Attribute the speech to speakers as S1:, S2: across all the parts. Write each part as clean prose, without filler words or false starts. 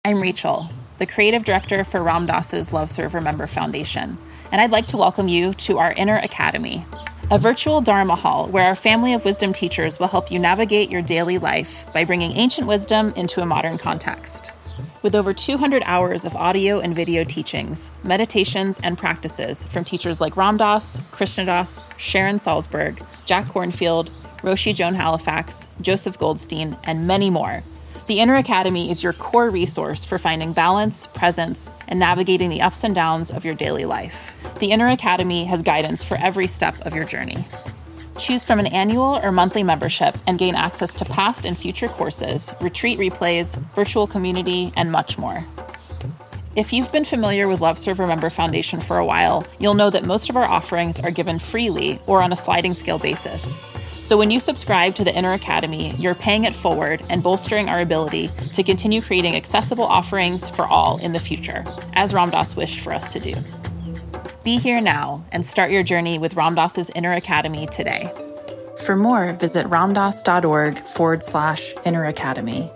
S1: I'm Rachel, the creative director for Ram Dass's Love Serve Remember Foundation, and I'd like to welcome you to our Inner Academy, a virtual Dharma hall where our family of wisdom teachers will help you navigate your daily life by bringing ancient wisdom into a modern context. With over 200 hours of audio and video teachings, meditations, and practices from teachers like Ram Dass, Krishna Das, Sharon Salzberg, Jack Kornfield, Roshi Joan Halifax, Joseph Goldstein, and many more, the Inner Academy is your core resource for finding balance, presence, and navigating the ups and downs of your daily life. The Inner Academy has guidance for every step of your journey. Choose from an annual or monthly membership and gain access to past and future courses, retreat replays, virtual community, and much more. If you've been familiar with Love Serve Remember Foundation for a while, you'll know that most of our offerings are given freely or on a sliding scale basis. So when you subscribe to the Inner Academy, you're paying it forward and bolstering our ability to continue creating accessible offerings for all in the future, as Ram Dass wished for us to do. Be here now and start your journey with Ram Dass's Inner Academy today. For more, visit ramdass.org/Inner Academy.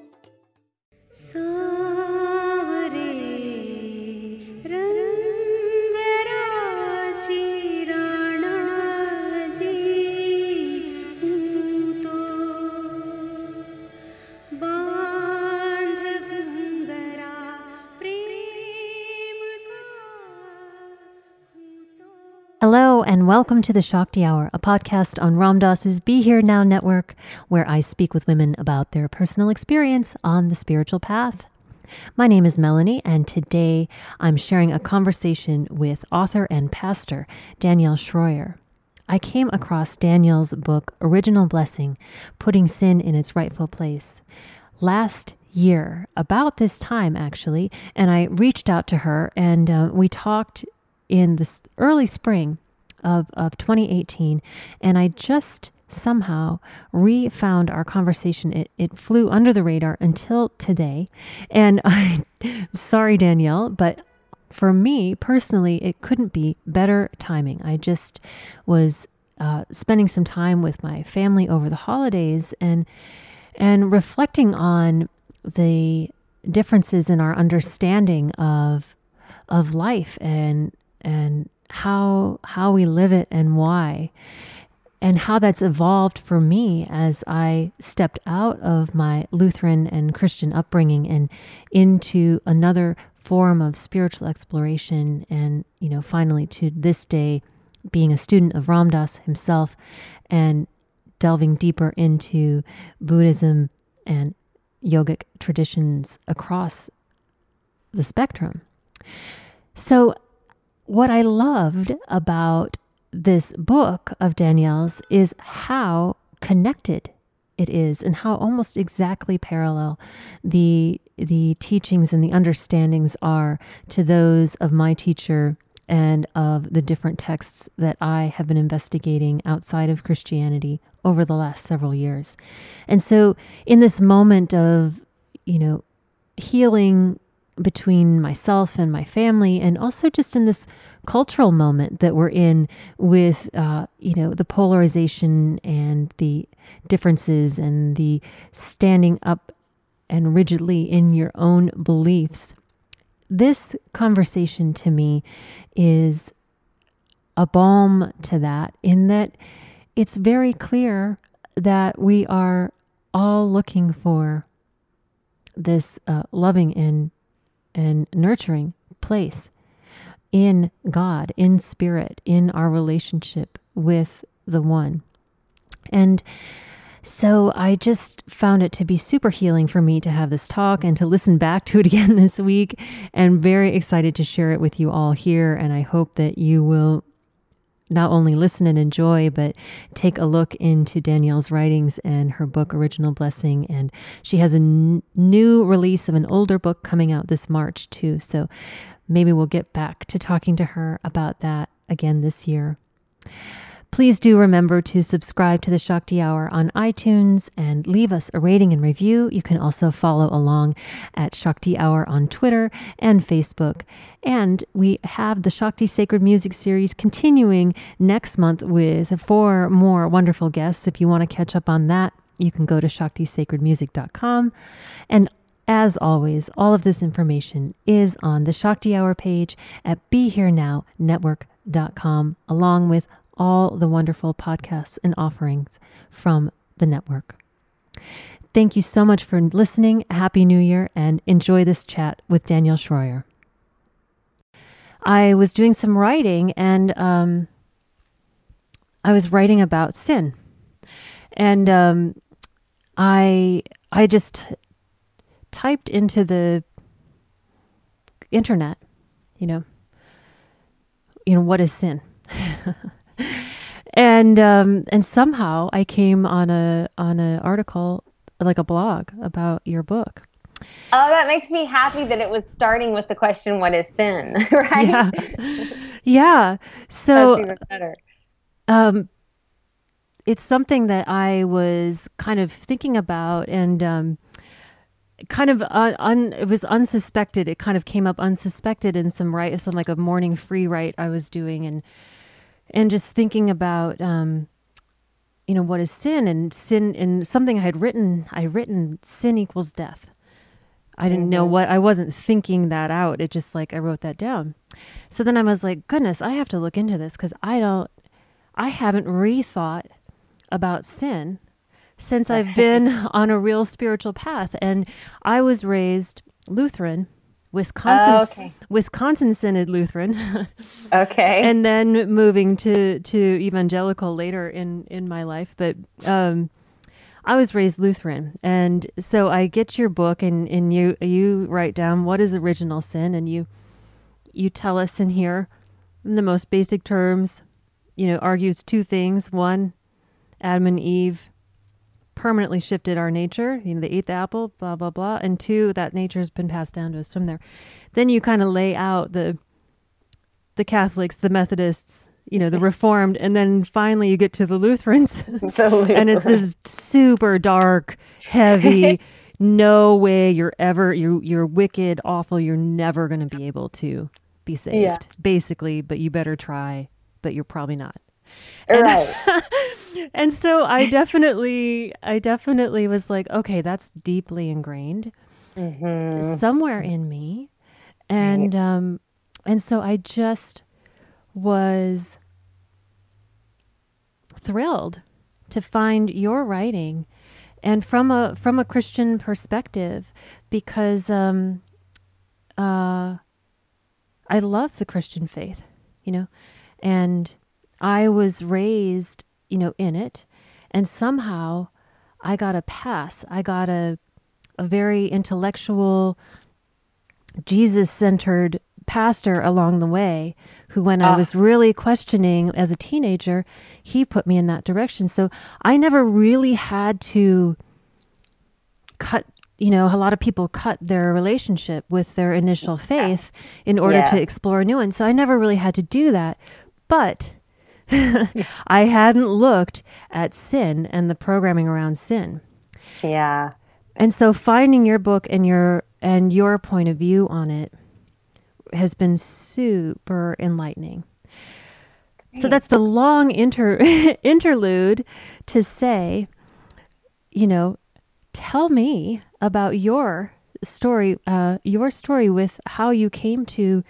S2: Hello and welcome to the Shakti Hour, a podcast on Ram Dass's Be Here Now network, where I speak with women about their personal experience on the spiritual path. My name is Melanie, and today I'm sharing a conversation with author and pastor Danielle Schroyer. I came across Danielle's book, Original Blessing, Putting Sin in Its Rightful Place, last year, about this time actually, and I reached out to her and we talked in the early spring of 2018, and I just somehow re-found our conversation. It flew under the radar until today, and I'm sorry, Danielle, but for me personally, it couldn't be better timing. I just was spending some time with my family over the holidays and reflecting on the differences in our understanding of life and how we live it and why, and how that's evolved for me as I stepped out of my Lutheran and Christian upbringing and into another form of spiritual exploration, and finally to this day being a student of Ram Dass himself and delving deeper into Buddhism and yogic traditions across the spectrum. So what I loved about this book of Danielle's is how connected it is and how almost exactly parallel the teachings and the understandings are to those of my teacher and of the different texts that I have been investigating outside of Christianity over the last several years. And so in this moment of, healing between myself and my family, and also just in this cultural moment that we're in with, the polarization and the differences and the standing up and rigidly in your own beliefs. This conversation to me is a balm to that, in that it's very clear that we are all looking for this loving and nurturing place in God, in spirit, in our relationship with the One. And so I just found it to be super healing for me to have this talk and to listen back to it again this week, and very excited to share it with you all here. And I hope that you will not only listen and enjoy, but take a look into Danielle's writings and her book, Original Blessing. And she has a new release of an older book coming out this March too. So maybe we'll get back to talking to her about that again this year. Please do remember to subscribe to the Shakti Hour on iTunes and leave us a rating and review. You can also follow along at Shakti Hour on Twitter and Facebook. And we have the Shakti Sacred Music Series continuing next month with 4 more wonderful guests. If you want to catch up on that, you can go to shaktisacredmusic.com. And As always, all of this information is on the Shakti Hour page at BeHereNowNetwork.com, along with all the wonderful podcasts and offerings from the network. Thank you so much for listening. Happy New Year, and enjoy this chat with Daniel Schroyer. I was doing some writing, and I was writing about sin. And I just typed into the internet, what is sin? And somehow I came on an article, like a blog, about your book.
S3: Oh, that makes me happy that it was starting with the question, what is sin? Right?
S2: Yeah. Yeah. So
S3: that's even better.
S2: It's something that I was kind of thinking about, and it was unsuspected. It kind of came up unsuspected in some like a morning free write I was doing, and just thinking about what is sin, and something I written sin equals death. I didn't know what, I wasn't thinking that out. It just like, I wrote that down. So then I was like, goodness, I have to look into this, because I haven't rethought about sin since I've been on a real spiritual path. And I was raised Lutheran, Wisconsin Synod Lutheran.
S3: Okay.
S2: And then moving to evangelical later in my life. But I was raised Lutheran. And so I get your book, and you write down what is original sin, and you tell us in here, in the most basic terms, argues two things. One, Adam and Eve permanently shifted our nature. They ate the apple, blah, blah, blah. And two, that nature has been passed down to us from there. Then you kind of lay out the Catholics, the Methodists, the Reformed, and then finally you get to the Lutherans. And it's this super dark, heavy, no way you're wicked, awful, you're never going to be able to be saved, basically, but you better try, but you're probably not.
S3: Right.
S2: And so I definitely was like, okay, that's deeply ingrained somewhere in me. And so I just was thrilled to find your writing, and from a Christian perspective, because I love the Christian faith, and I was raised, in it, and somehow I got a pass. I got a very intellectual, Jesus-centered pastor along the way, who, when I was really questioning as a teenager, he put me in that direction. So I never really had to cut, a lot of people cut their relationship with their initial faith in order to explore a new one. So I never really had to do that. But I hadn't looked at sin and the programming around sin.
S3: Yeah.
S2: And so finding your book and your point of view on it has been super enlightening. Great. So that's the long interlude to say, tell me about your story with how you came to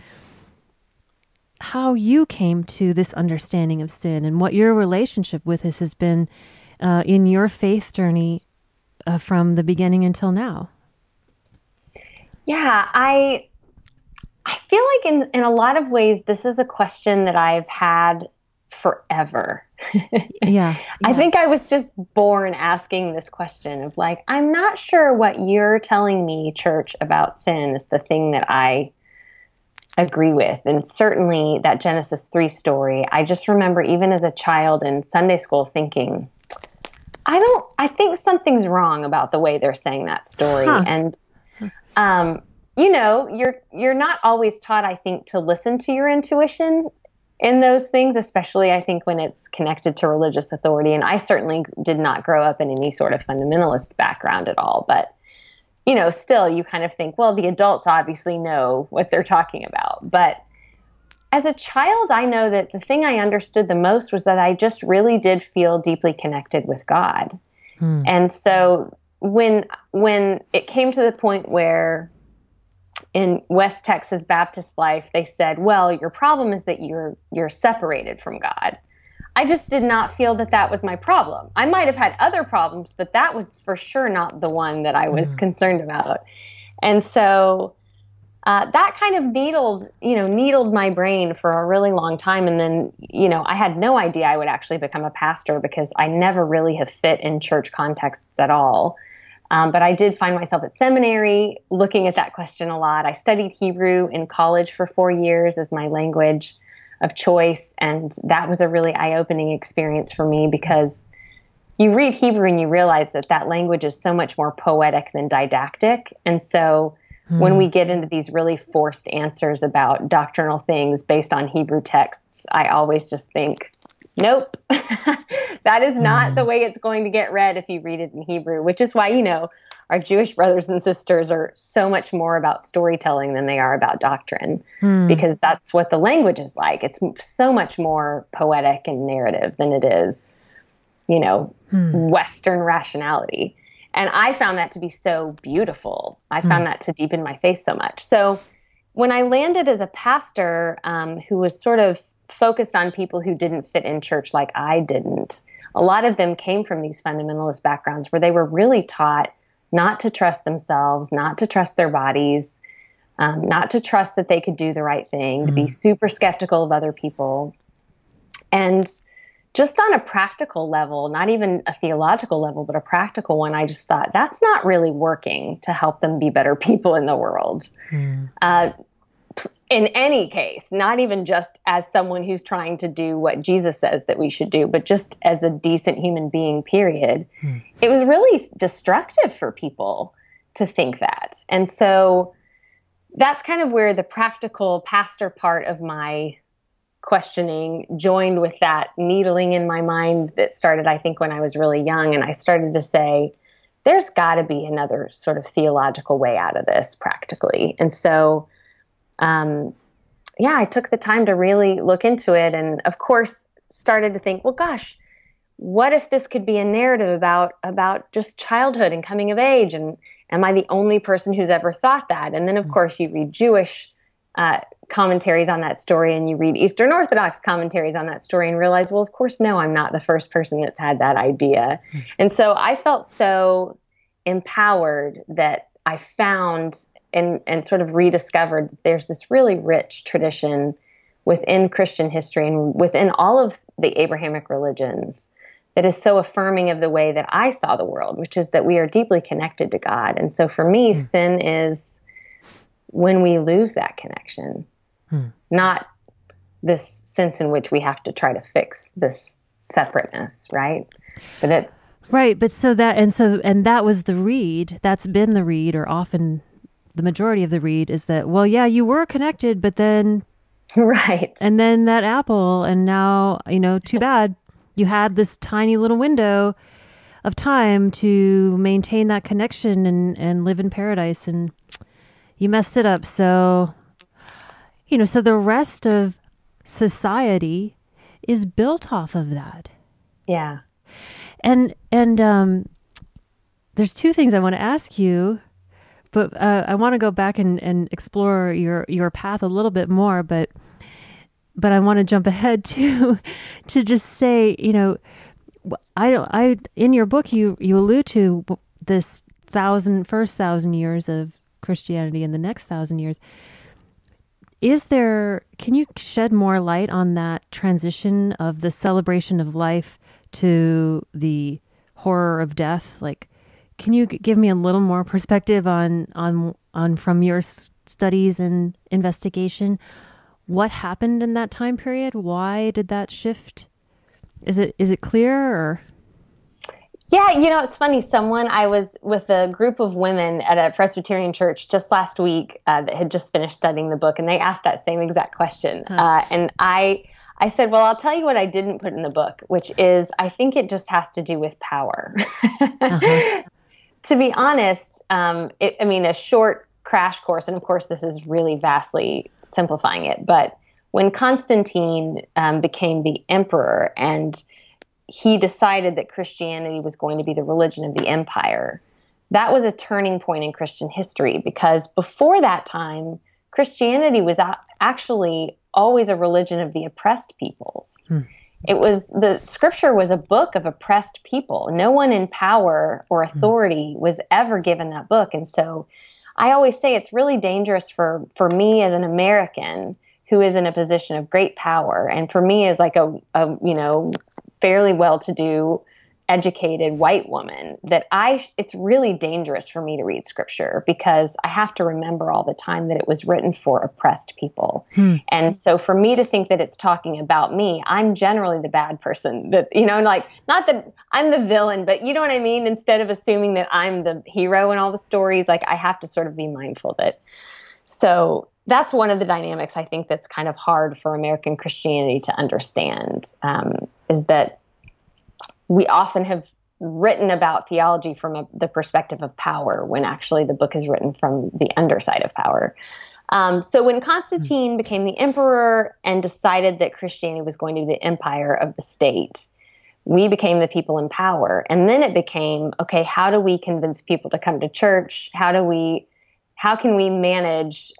S2: this understanding of sin, and what your relationship with this has been in your faith journey from the beginning until now.
S3: Yeah, I feel like in a lot of ways, this is a question that I've had forever.
S2: Yeah.
S3: I think I was just born asking this question of like, I'm not sure what you're telling me, church, about sin is the thing that I agree with. And certainly that Genesis 3 story, I just remember even as a child in Sunday school thinking, I think something's wrong about the way they're saying that story. Huh. And, you're not always taught, I think, to listen to your intuition in those things, especially I think when it's connected to religious authority. And I certainly did not grow up in any sort of fundamentalist background at all, but still you kind of think, well, the adults obviously know what they're talking about. But as a child, I know that the thing I understood the most was that I just really did feel deeply connected with God. And so when it came to the point where in West Texas Baptist Life, they said, well, your problem is that you're separated from God. I just did not feel that that was my problem. I might have had other problems, but that was for sure not the one that I was concerned about. And so that kind of needled my brain for a really long time. And then, I had no idea I would actually become a pastor because I never really have fit in church contexts at all. But I did find myself at seminary looking at that question a lot. I studied Hebrew in college for 4 years as my language of choice. And that was a really eye-opening experience for me because you read Hebrew and you realize that language is so much more poetic than didactic. And so when we get into these really forced answers about doctrinal things based on Hebrew texts, I always just think, nope, that is not the way it's going to get read if you read it in Hebrew, which is why, our Jewish brothers and sisters are so much more about storytelling than they are about doctrine, because that's what the language is like. It's so much more poetic and narrative than it is, Western rationality. And I found that to be so beautiful. I found that to deepen my faith so much. So when I landed as a pastor who was sort of focused on people who didn't fit in church like I didn't, a lot of them came from these fundamentalist backgrounds where they were really taught not to trust themselves, not to trust their bodies, not to trust that they could do the right thing, to be super skeptical of other people. And just on a practical level, not even a theological level, but a practical one, I just thought that's not really working to help them be better people in the world. In any case, not even just as someone who's trying to do what Jesus says that we should do, but just as a decent human being, period. It was really destructive for people to think that. And so that's kind of where the practical pastor part of my questioning joined with that needling in my mind that started, I think, when I was really young. And I started to say, there's got to be another sort of theological way out of this practically. And so, I took the time to really look into it and, of course, started to think, well, gosh, what if this could be a narrative about just childhood and coming of age? And am I the only person who's ever thought that? And then, of course, you read Jewish commentaries on that story and you read Eastern Orthodox commentaries on that story and realize, well, of course, no, I'm not the first person that's had that idea. And so I felt so empowered that I found and sort of rediscovered that there's this really rich tradition within Christian history and within all of the Abrahamic religions that is so affirming of the way that I saw the world, which is that we are deeply connected to God. And so for me, sin is when we lose that connection, not this sense in which we have to try to fix this separateness, right? But it's
S2: right. But and that was the read. That's been the read, or often the majority of the read is that, well, yeah, you were connected, but then,
S3: right.
S2: And then that apple, and now, too bad. You had this tiny little window of time to maintain that connection and live in paradise, and you messed it up. So, so the rest of society is built off of that.
S3: Yeah.
S2: And there's two things I want to ask you, but I want to go back and explore your path a little bit more, but I want to jump ahead to just say, in your book you allude to this first 1,000 years of Christianity and the next 1,000 years. Can you shed more light on that transition of the celebration of life to the horror of death? Like, can you give me a little more perspective on from your studies and investigation, what happened in that time period? Why did that shift? Is it clear or?
S3: Yeah, it's funny. I was with a group of women at a Presbyterian church just last week that had just finished studying the book, and they asked that same exact question. And I said, well, I'll tell you what I didn't put in the book, which is I think it just has to do with power. To be honest, a short crash course, and of course this is really vastly simplifying it, but when Constantine became the emperor and he decided that Christianity was going to be the religion of the empire, that was a turning point in Christian history, because before that time, Christianity was actually always a religion of the oppressed peoples. It was, the scripture was a book of oppressed people. No one in power or authority was ever given that book. And so I always say it's really dangerous for me as an American who is in a position of great power, and for me as like a fairly well-to-do, educated white woman, that it's really dangerous for me to read scripture, because I have to remember all the time that it was written for oppressed people. And so for me to think that it's talking about me, I'm generally the bad person, that, like, not that I'm the villain, but you know what I mean? Instead of assuming that I'm the hero in all the stories, like, I have to sort of be mindful of it. So that's one of the dynamics I think that's kind of hard for American Christianity to understand, is that we often have written about theology from the perspective of power, when actually the book is written from the underside of power. So when Constantine became the emperor and decided that Christianity was going to be the empire of the state, we became the people in power. And then it became, okay, how do we convince people to come to church? How can we manage,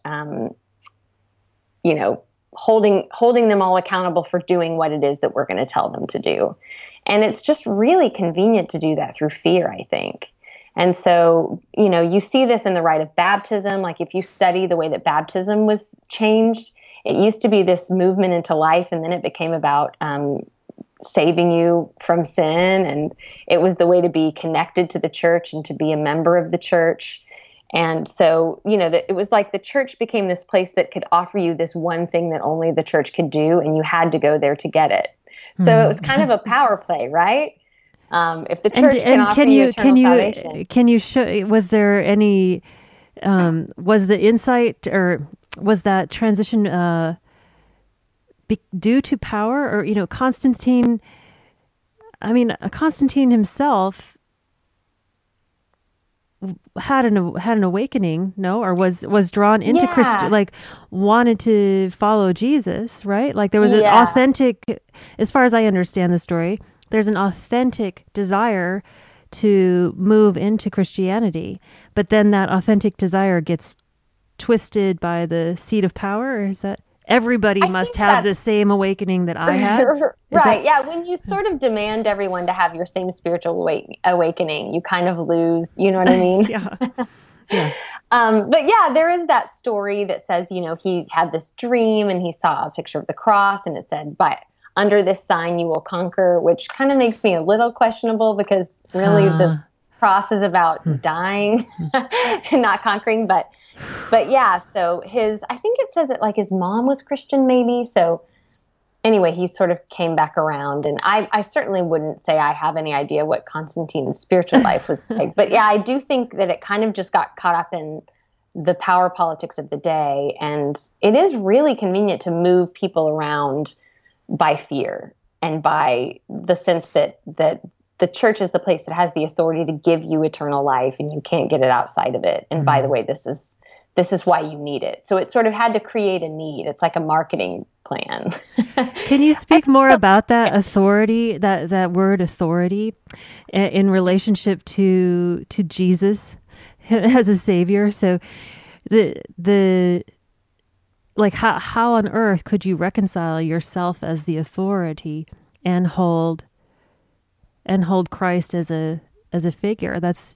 S3: holding them all accountable for doing what it is that we're going to tell them to do? And it's just really convenient to do that through fear, I think. And so, you see this in the rite of baptism. Like, if you study the way that baptism was changed, it used to be this movement into life, and then it became about saving you from sin. And it was the way to be connected to the church and to be a member of the church. And so, it was like the church became this place that could offer you this one thing that only the church could do, and you had to go there to get it. So it was kind of a power play, right? If the church can offer you eternal salvation.
S2: Can you show, was there any, was the insight, or was that transition due to power? Or, Constantine himself had an awakening, no? Or was drawn into Christian, like, wanted to follow Jesus, right? Like, there was an authentic, as far as I understand the story, there's an authentic desire to move into Christianity, but then that authentic desire gets twisted by the seat of power. Or is that everybody must have the same awakening that I had?
S3: Right. Yeah. When you sort of demand everyone to have your same spiritual awakening, you kind of lose, you know what I mean?
S2: Yeah.
S3: But yeah, there is that story that says, he had this dream and he saw a picture of the cross, and it said, under this sign you will conquer, which kind of makes me a little questionable, because really the cross is about dying and not conquering. But yeah, so I think it says that, like, his mom was Christian, maybe. So anyway, he sort of came back around, and I certainly wouldn't say I have any idea what Constantine's spiritual life was like. But yeah, I do think that it kind of just got caught up in the power politics of the day. And it is really convenient to move people around by fear, and by the sense that the church is the place that has the authority to give you eternal life, and you can't get it outside of it. And by the way, this is why you need it. So it sort of had to create a need. It's like a marketing plan.
S2: Can you speak more about that authority, that word authority, in relationship to Jesus as a savior? So the like, how on earth could you reconcile yourself as the authority and hold Christ as a figure? That's,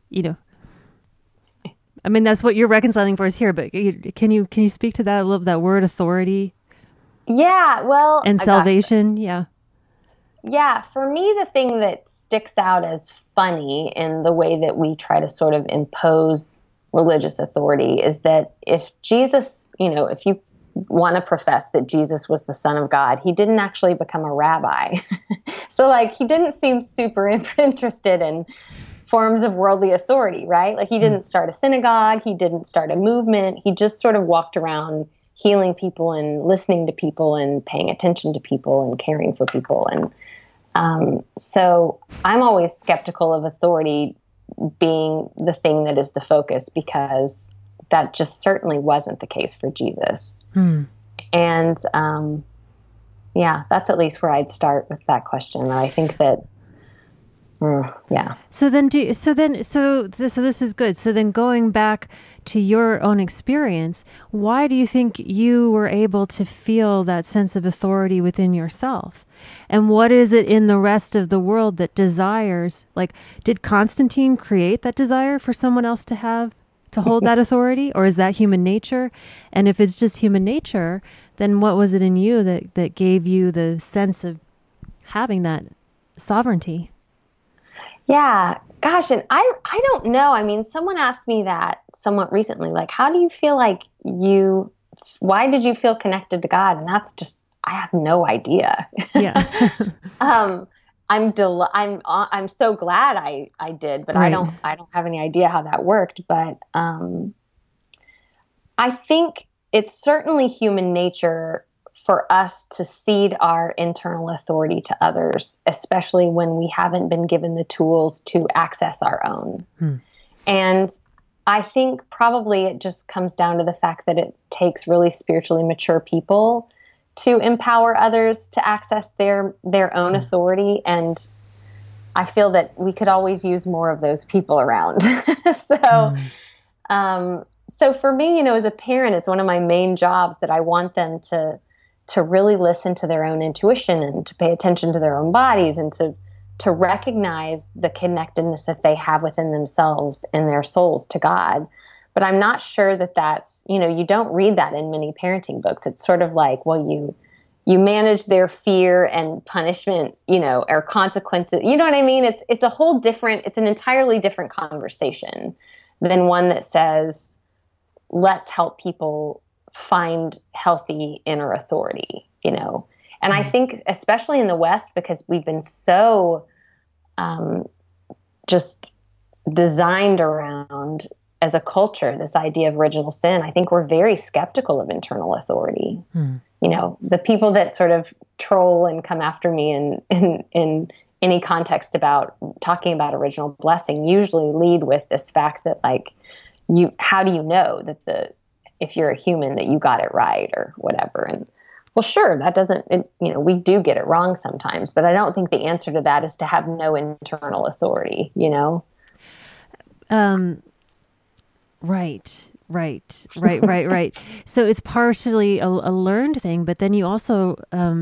S2: that's what you're reconciling for us here, but can you speak to that a little, that word authority?
S3: Yeah, well,
S2: and salvation.
S3: Yeah. For me, the thing that sticks out as funny in the way that we try to sort of impose religious authority is that if Jesus, if you want to profess that Jesus was the Son of God, he didn't actually become a rabbi. So, like, he didn't seem super interested in forms of worldly authority, right? Like, he didn't start a synagogue, he didn't start a movement, he just sort of walked around healing people and listening to people and paying attention to people and caring for people. And so I'm always skeptical of authority being the thing that is the focus, because that just certainly wasn't the case for Jesus. And yeah, that's at least where I'd start with that question. And I think that Yeah.
S2: So this is good. So then going back to your own experience, why do you think you were able to feel that sense of authority within yourself? And what is it in the rest of the world that desires, like, did Constantine create that desire for someone else to hold that authority, or is that human nature? And if it's just human nature, then what was it in you that gave you the sense of having that sovereignty?
S3: Yeah, gosh, and I don't know. I mean, someone asked me that somewhat recently, like, how do you feel like why did you feel connected to God? And that's just, I have no idea.
S2: Yeah.
S3: I'm so glad I did, but
S2: Right.
S3: I don't have any idea how that worked. But I think it's certainly human nature for us to cede our internal authority to others, especially when we haven't been given the tools to access our own. And I think probably it just comes down to the fact that it takes really spiritually mature people to empower others to access their own authority. And I feel that we could always use more of those people around. So for me, as a parent, it's one of my main jobs that I want them to really listen to their own intuition and to pay attention to their own bodies and to recognize the connectedness that they have within themselves and their souls to God. But I'm not sure that that's, you don't read that in many parenting books. It's sort of like, well, you manage their fear and punishment, or consequences. You know what I mean? It's an entirely different conversation than one that says, let's help people find healthy inner authority, And I think especially in the West, because we've been so just designed around as a culture, this idea of original sin, I think we're very skeptical of internal authority. The people that sort of troll and come after me in any context about talking about original blessing usually lead with this fact that, like, how do you know that if you're a human that you got it right or whatever? And well, sure, that doesn't, we do get it wrong sometimes, but I don't think the answer to that is to have no internal authority,
S2: Right. So it's partially a learned thing, but then you also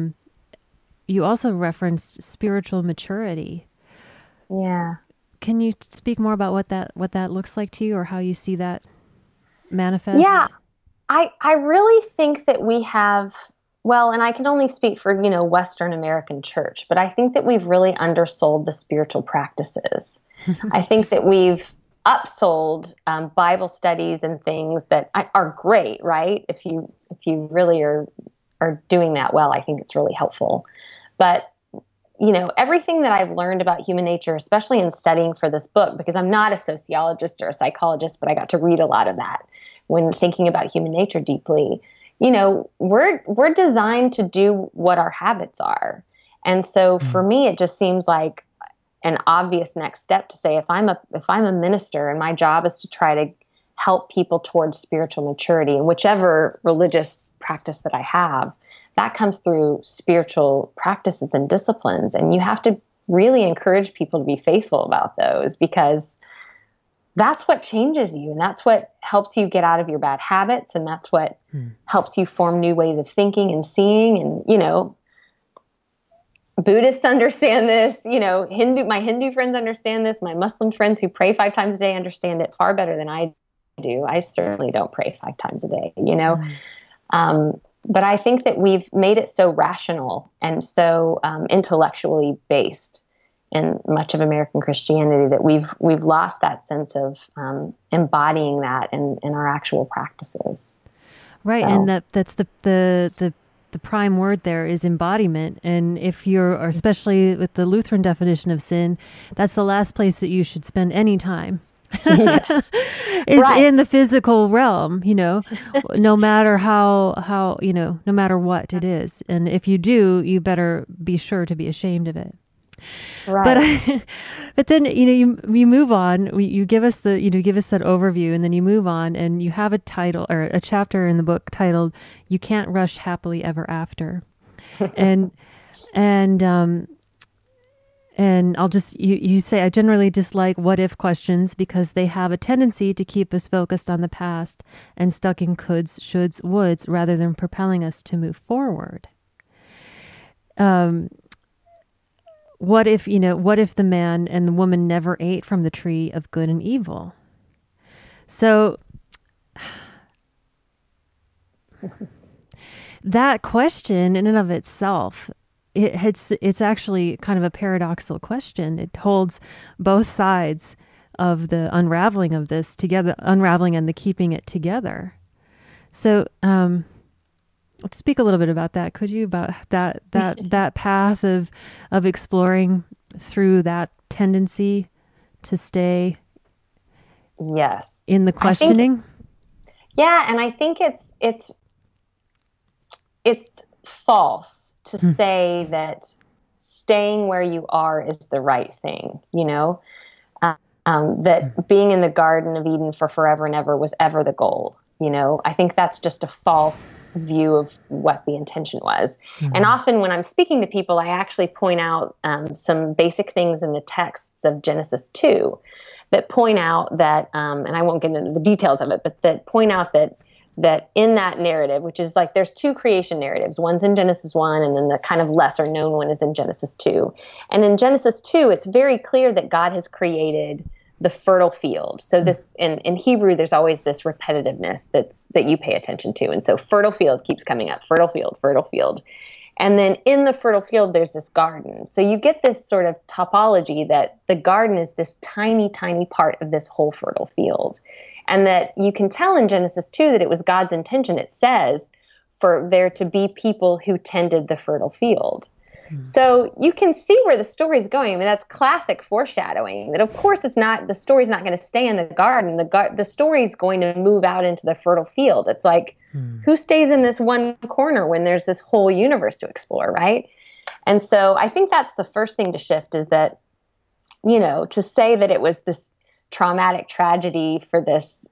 S2: referenced spiritual maturity.
S3: Yeah.
S2: Can you speak more about what that looks like to you, or how you see that manifest?
S3: Yeah, I really think that we have, well, and I can only speak for, Western American church, but I think that we've really undersold the spiritual practices. I think that we've upsold Bible studies and things that are great, right? If you really are doing that well, I think it's really helpful. But everything that I've learned about human nature, especially in studying for this book, because I'm not a sociologist or a psychologist, but I got to read a lot of that when thinking about human nature deeply. We're designed to do what our habits are. And so for me, it just seems like an obvious next step to say, if I'm a minister and my job is to try to help people towards spiritual maturity in whichever religious practice that I have, that comes through spiritual practices and disciplines. And you have to really encourage people to be faithful about those, because that's what changes you. And that's what helps you get out of your bad habits. And that's what helps you form new ways of thinking and seeing. And, Buddhists understand this, my Hindu friends understand this. My Muslim friends who pray 5 times a day understand it far better than I do. I certainly don't pray 5 times a day, But I think that we've made it so rational and so intellectually based in much of American Christianity that we've lost that sense of embodying that in our actual practices.
S2: Right, so. And that's the prime word there is embodiment. And if you're, especially with the Lutheran definition of sin, that's the last place that you should spend any time. Is right. In the physical realm, no matter how, no matter what it is. And if you do, you better be sure to be ashamed of it. Right. But then, you move on, you give us that overview, and then you move on and you have a title or a chapter in the book titled, "You Can't Rush Happily Ever After." And And you say, I generally dislike what if questions because they have a tendency to keep us focused on the past and stuck in coulds, shoulds, woulds, rather than propelling us to move forward. What if the man and the woman never ate from the tree of good and evil? So that question in and of itself, it's actually kind of a paradoxical question. It holds both sides of the unraveling of this together, unraveling and the keeping it together. So, speak a little bit about that, could you? About that path of exploring through that tendency to stay,
S3: yes,
S2: in the questioning.
S3: And I think it's false to say that staying where you are is the right thing, that being in the Garden of Eden for forever and ever was ever the goal. I think that's just a false view of what the intention was. Mm-hmm. And often when I'm speaking to people, I actually point out some basic things in the texts of Genesis 2 that point out that, and I won't get into the details of it, but that point out that in that narrative, which is like there's two creation narratives, one's in Genesis 1 and then the kind of lesser known one is in Genesis 2. And in Genesis 2, it's very clear that God has created the fertile field. So this in Hebrew, there's always this repetitiveness that you pay attention to. And so fertile field keeps coming up, fertile field, fertile field. And then in the fertile field, there's this garden. So you get this sort of topology that the garden is this tiny, tiny part of this whole fertile field. And that you can tell in Genesis 2 that it was God's intention, it says, for there to be people who tended the fertile field. Mm. So you can see where the story is going. I mean, that's classic foreshadowing. That, of course, the story's not going to stay in the garden. The story's going to move out into the fertile field. It's like, who stays in this one corner when there's this whole universe to explore, right? And so I think that's the first thing to shift is that, to say that it was this traumatic tragedy for this,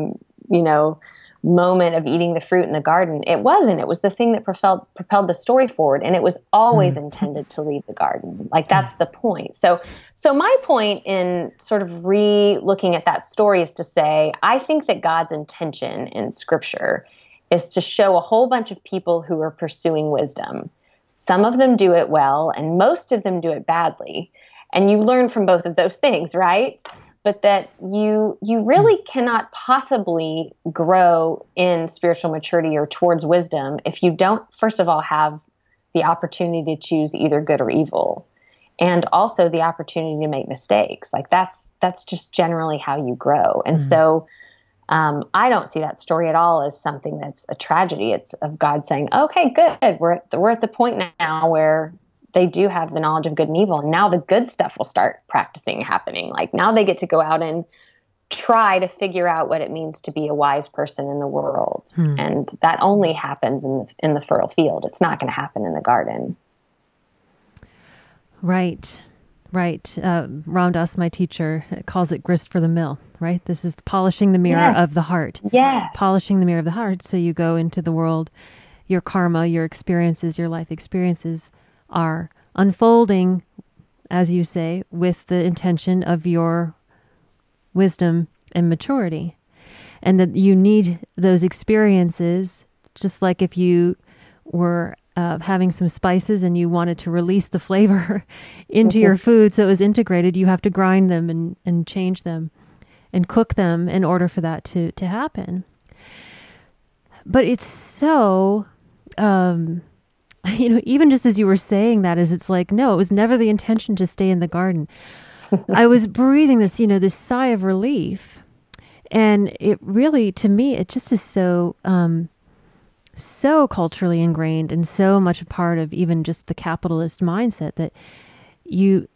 S3: moment of eating the fruit in the garden. It wasn't. It was the thing that propelled the story forward, and it was always intended to leave the garden. Like, that's the point. So my point in sort of re-looking at that story is to say, I think that God's intention in Scripture is to show a whole bunch of people who are pursuing wisdom. Some of them do it well, and most of them do it badly. And you learn from both of those things, right? But that you really cannot possibly grow in spiritual maturity or towards wisdom if you don't, first of all, have the opportunity to choose either good or evil, and also the opportunity to make mistakes. Like that's just generally how you grow. And so I don't see that story at all as something that's a tragedy. It's of God saying, okay, good. We're at the point now where they do have the knowledge of good and evil. And now the good stuff will start happening. Like now they get to go out and try to figure out what it means to be a wise person in the world. And that only happens in the fertile field. It's not going to happen in the garden.
S2: Right. Ram Dass, my teacher, calls it grist for the mill, right? This is polishing the mirror of the heart.
S3: Yes.
S2: Polishing the mirror of the heart. So you go into the world, your karma, your experiences, your life experiences are unfolding, as you say, with the intention of your wisdom and maturity. And that you need those experiences, just like if you were having some spices and you wanted to release the flavor into your food so it was integrated, you have to grind them and change them and cook them in order for that to happen. But it's so... even just as you were saying that, it's like, no, it was never the intention to stay in the garden. I was breathing this, this sigh of relief. And it really, to me, it just is so culturally ingrained and so much a part of even just the capitalist mindset that your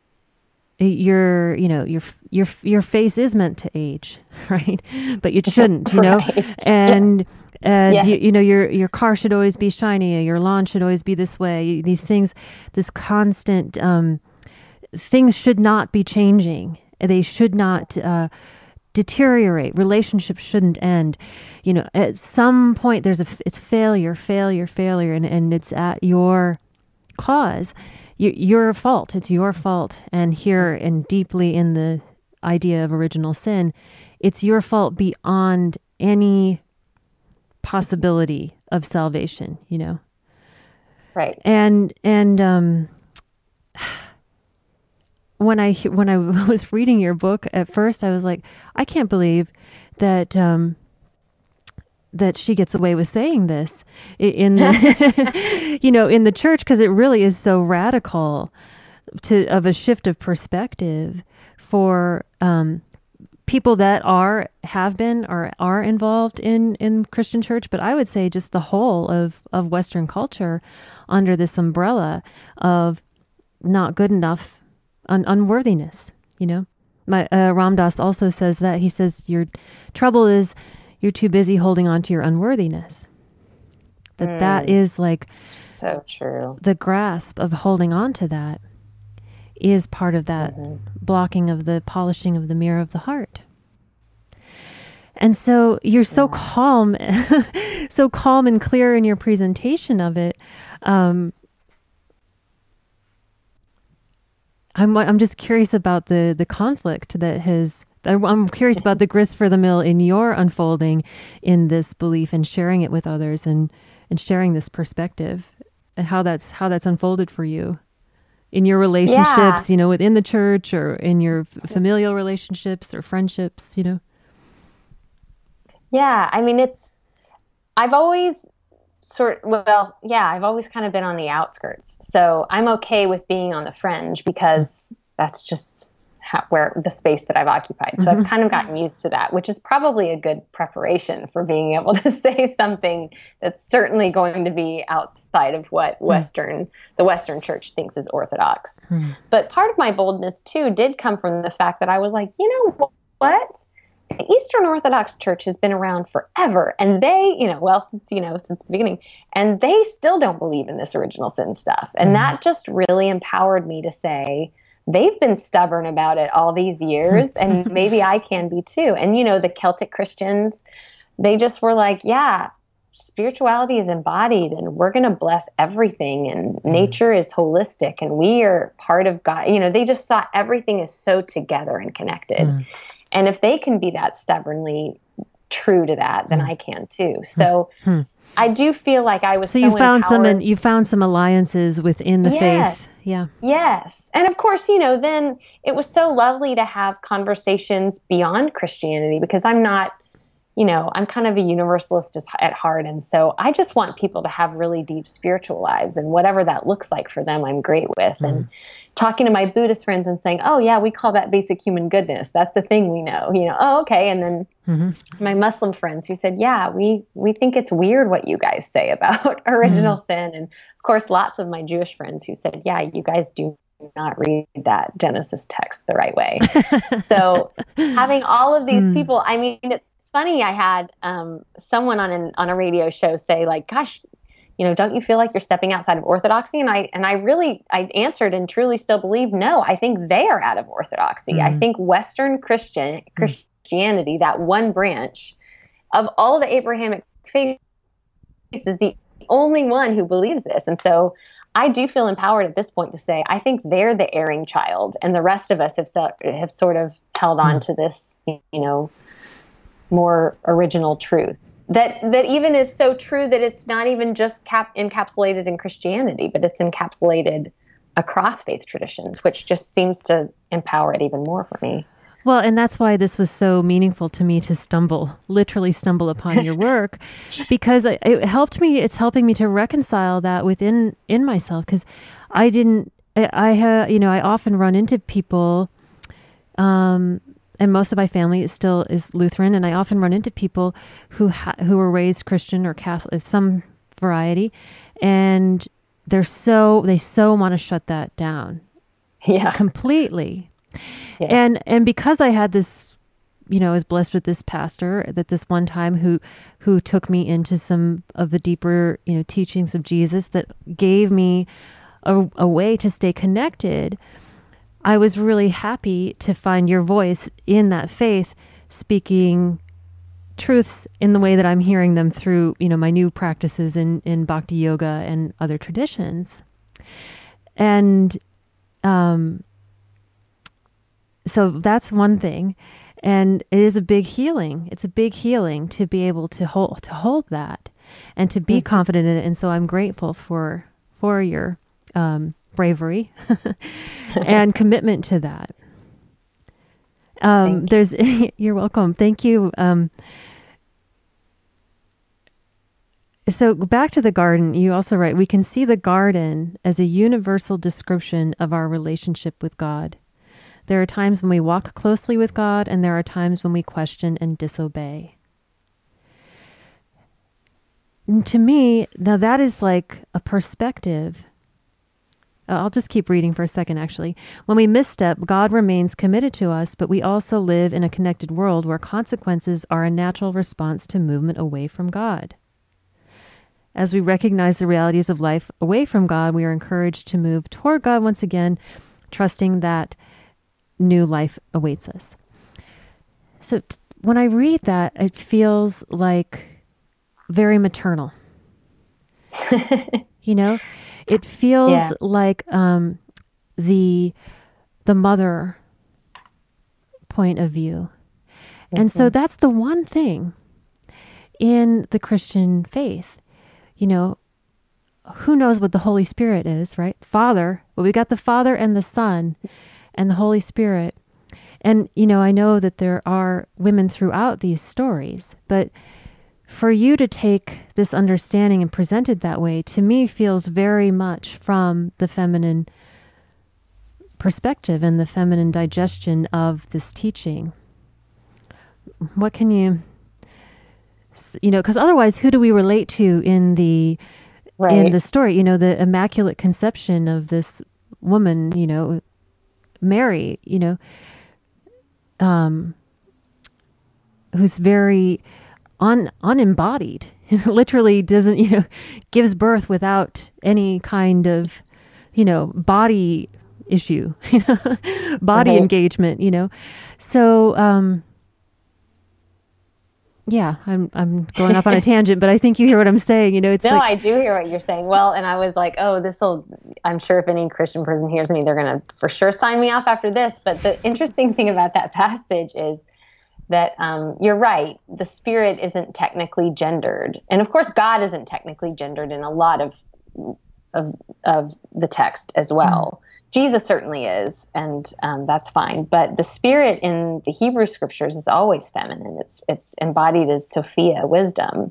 S2: face is meant to age, right? But it shouldn't,
S3: Right.
S2: And your car should always be shiny. Your lawn should always be this way. These things, this constant, things should not be changing. They should not deteriorate. Relationships shouldn't end. At some point it's failure, and it's at your cause. your fault. It's your fault. And here, and deeply in the idea of original sin, it's your fault beyond any possibility of salvation, you know?
S3: Right.
S2: And when I was reading your book at first, I was like, I can't believe that that she gets away with saying this in the in the church, because it really is so radical of a shift of perspective for people that have been or are involved in Christian church, but I would say just the whole of Western culture under this umbrella of not good enough, unworthiness. Ram Dass also says that. He says your trouble is you're too busy holding on to your unworthiness. That is like
S3: so true.
S2: The grasp of holding on to that is part of that blocking of the polishing of the mirror of the heart. And so you're so calm, so calm and clear in your presentation of it. I'm just curious about the conflict that I'm curious about the grist for the mill in your unfolding in this belief and sharing it with others and sharing this perspective and how that's unfolded for you in your relationships, within the church or in your familial relationships or friendships,
S3: Yeah. I mean, I've always I've always kind of been on the outskirts. So I'm okay with being on the fringe because that's just where the space that I've occupied. So I've kind of gotten used to that, which is probably a good preparation for being able to say something that's certainly going to be outside of what the Western church thinks is orthodox. But part of my boldness too did come from the fact that I was like, you know what? The Eastern Orthodox Church has been around forever, and they, since the beginning, and they still don't believe in this original sin stuff. And that just really empowered me to say, they've been stubborn about it all these years, and maybe I can be too. And, the Celtic Christians, they just were like, yeah, spirituality is embodied, and we're going to bless everything, and nature is holistic, and we are part of God. They just saw everything is so together and connected. And if they can be that stubbornly true to that, then I can too. So I do feel like I was so
S2: you found
S3: empowered.
S2: You found some alliances within the faith. Yeah.
S3: Yes. And of course, then it was so lovely to have conversations beyond Christianity, because I'm not, I'm kind of a universalist at heart. And so I just want people to have really deep spiritual lives, and whatever that looks like for them, I'm great with. And talking to my Buddhist friends and saying, oh yeah, we call that basic human goodness. That's the thing we know, oh, okay. And then my Muslim friends who said, yeah, we think it's weird what you guys say about original sin. And of course, lots of my Jewish friends who said, yeah, you guys do not read that Genesis text the right way. So having all of these people, I mean, it's funny. I had someone on a radio show say like, gosh, don't you feel like you're stepping outside of orthodoxy? And I answered and truly still believe, no, I think they are out of orthodoxy. I think Western Christianity, that one branch of all the Abrahamic faiths, is the only one who believes this. And so I do feel empowered at this point to say, I think they're the erring child, and the rest of us have sort of held on to this, more original truth. That even is so true that it's not even just encapsulated in Christianity, but it's encapsulated across faith traditions, which just seems to empower it even more for me.
S2: Well, and that's why this was so meaningful to me to literally stumble upon your work, because it helped me. It's helping me to reconcile that within myself, because I often run into people, and most of my family is Lutheran, and I often run into people who were raised Christian or Catholic of some variety, and they so want to shut that down, completely. Yeah. And because I had this, I was blessed with this pastor that this one time who took me into some of the deeper, teachings of Jesus that gave me a way to stay connected. I was really happy to find your voice in that faith, speaking truths in the way that I'm hearing them through, my new practices in Bhakti yoga and other traditions. And so that's one thing. And it is a big healing. It's a big healing to be able to hold that and to be confident in it. And so I'm grateful for your bravery and commitment to that. You're welcome. Thank you. So back to the garden, you also write, we can see the garden as a universal description of our relationship with God. There are times when we walk closely with God, and there are times when we question and disobey. And to me, now that is like a perspective. I'll just keep reading for a second, actually. When we misstep, God remains committed to us, but we also live in a connected world where consequences are a natural response to movement away from God. As we recognize the realities of life away from God, we are encouraged to move toward God once again, trusting that new life awaits us. So when I read that, it feels like very maternal. It feels like the mother point of view. And so that's the one thing in the Christian faith. Who knows what the Holy Spirit is, right? Father. Well, we got the Father and the Son and the Holy Spirit. And, I know that there are women throughout these stories, but for you to take this understanding and present it that way, to me, feels very much from the feminine perspective and the feminine digestion of this teaching. What can you, because otherwise, who do we relate to in the story? The Immaculate Conception of this woman, Mary, who's very unembodied, literally doesn't, gives birth without any kind of, body issue, body engagement, So, yeah, I'm going off on a tangent, but I think you hear what I'm saying.
S3: I do hear what you're saying. Well, and I was like, I'm sure if any Christian person hears me, they're going to for sure sign me off after this. But the interesting thing about that passage is that you're right. The Spirit isn't technically gendered. And of course, God isn't technically gendered in a lot of the text as well. Jesus certainly is, and that's fine. But the Spirit in the Hebrew Scriptures is always feminine. It's embodied as Sophia, wisdom,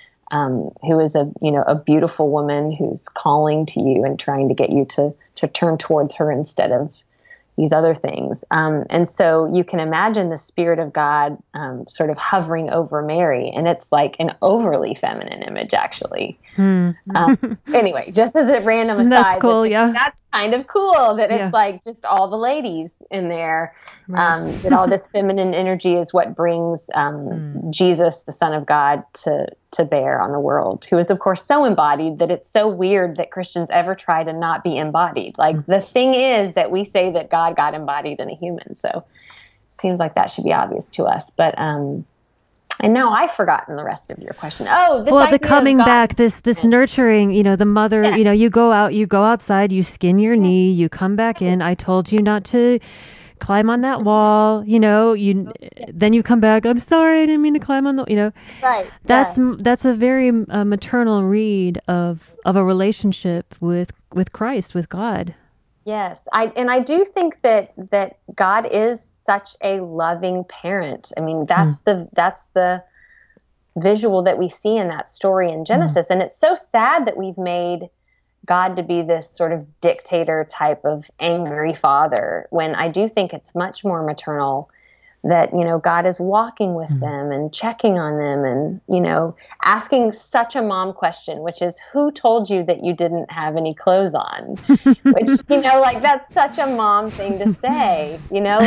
S3: who is a beautiful woman who's calling to you and trying to get you to turn towards her instead of these other things. And so you can imagine the Spirit of God sort of hovering over Mary, and it's like an overly feminine image, actually. Anyway, just as a random aside,
S2: that's cool.
S3: That's kind of cool that it's like just all the ladies in there. That all this feminine energy is what brings Jesus, the Son of God, to bear on the world, who is, of course, so embodied that it's so weird that Christians ever try to not be embodied. Like, the thing is that we say that God got embodied in a human. So it seems like that should be obvious to us. But and now I've forgotten the rest of your question.
S2: The coming back, this nurturing, the mother, you go outside, you skin your knee, you come back in. I told you not to climb on that wall, then you come back. I'm sorry, I didn't mean to climb on the,
S3: Right.
S2: That's a very maternal read of a relationship with Christ, with God.
S3: Yes. I do think that God is such a loving parent. I mean, that's the visual that we see in that story in Genesis. And it's so sad that we've made God to be this sort of dictator type of angry father, when I do think it's much more maternal, that, God is walking with them and checking on them and, asking such a mom question, which is, who told you that you didn't have any clothes on? Which, that's such a mom thing to say,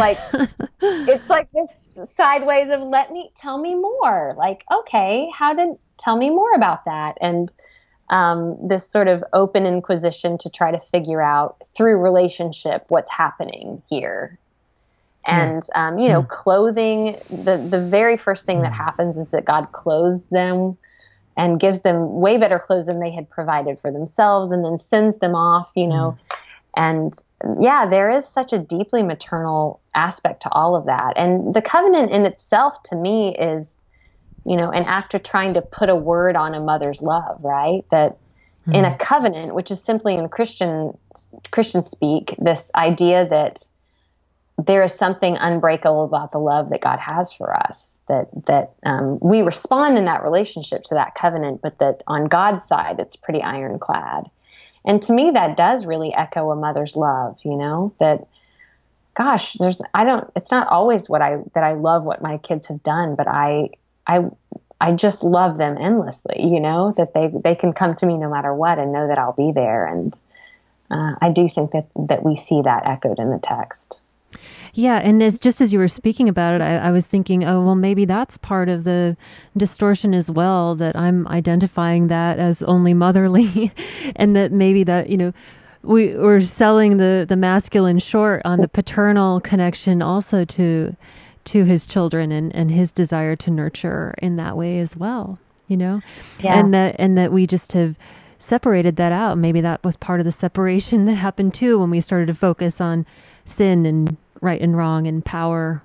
S3: it's like this sideways of, tell me more. Like, okay, tell me more about that. And this sort of open inquisition to try to figure out through relationship what's happening here. And, clothing, the very first thing that happens is that God clothes them and gives them way better clothes than they had provided for themselves, and then sends them off, And yeah, there is such a deeply maternal aspect to all of that. And the covenant in itself, to me, is, an act of trying to put a word on a mother's love, right? That in a covenant, which is simply in Christian speak, this idea that there is something unbreakable about the love that God has for us, that we respond in that relationship to that covenant, but that on God's side, it's pretty ironclad. And to me, that does really echo a mother's love, that, gosh, it's not always that I love what my kids have done, but I just love them endlessly, that they can come to me no matter what and know that I'll be there. And I do think that we see that echoed in the text.
S2: Yeah, and just as you were speaking about it, I was thinking, oh, well, maybe that's part of the distortion as well, that I'm identifying that as only motherly, and that maybe that, we're selling the masculine short on the paternal connection also to his children and his desire to nurture in that way as well, Yeah. and that we just have separated that out. Maybe that was part of the separation that happened too when we started to focus on sin and right and wrong and power,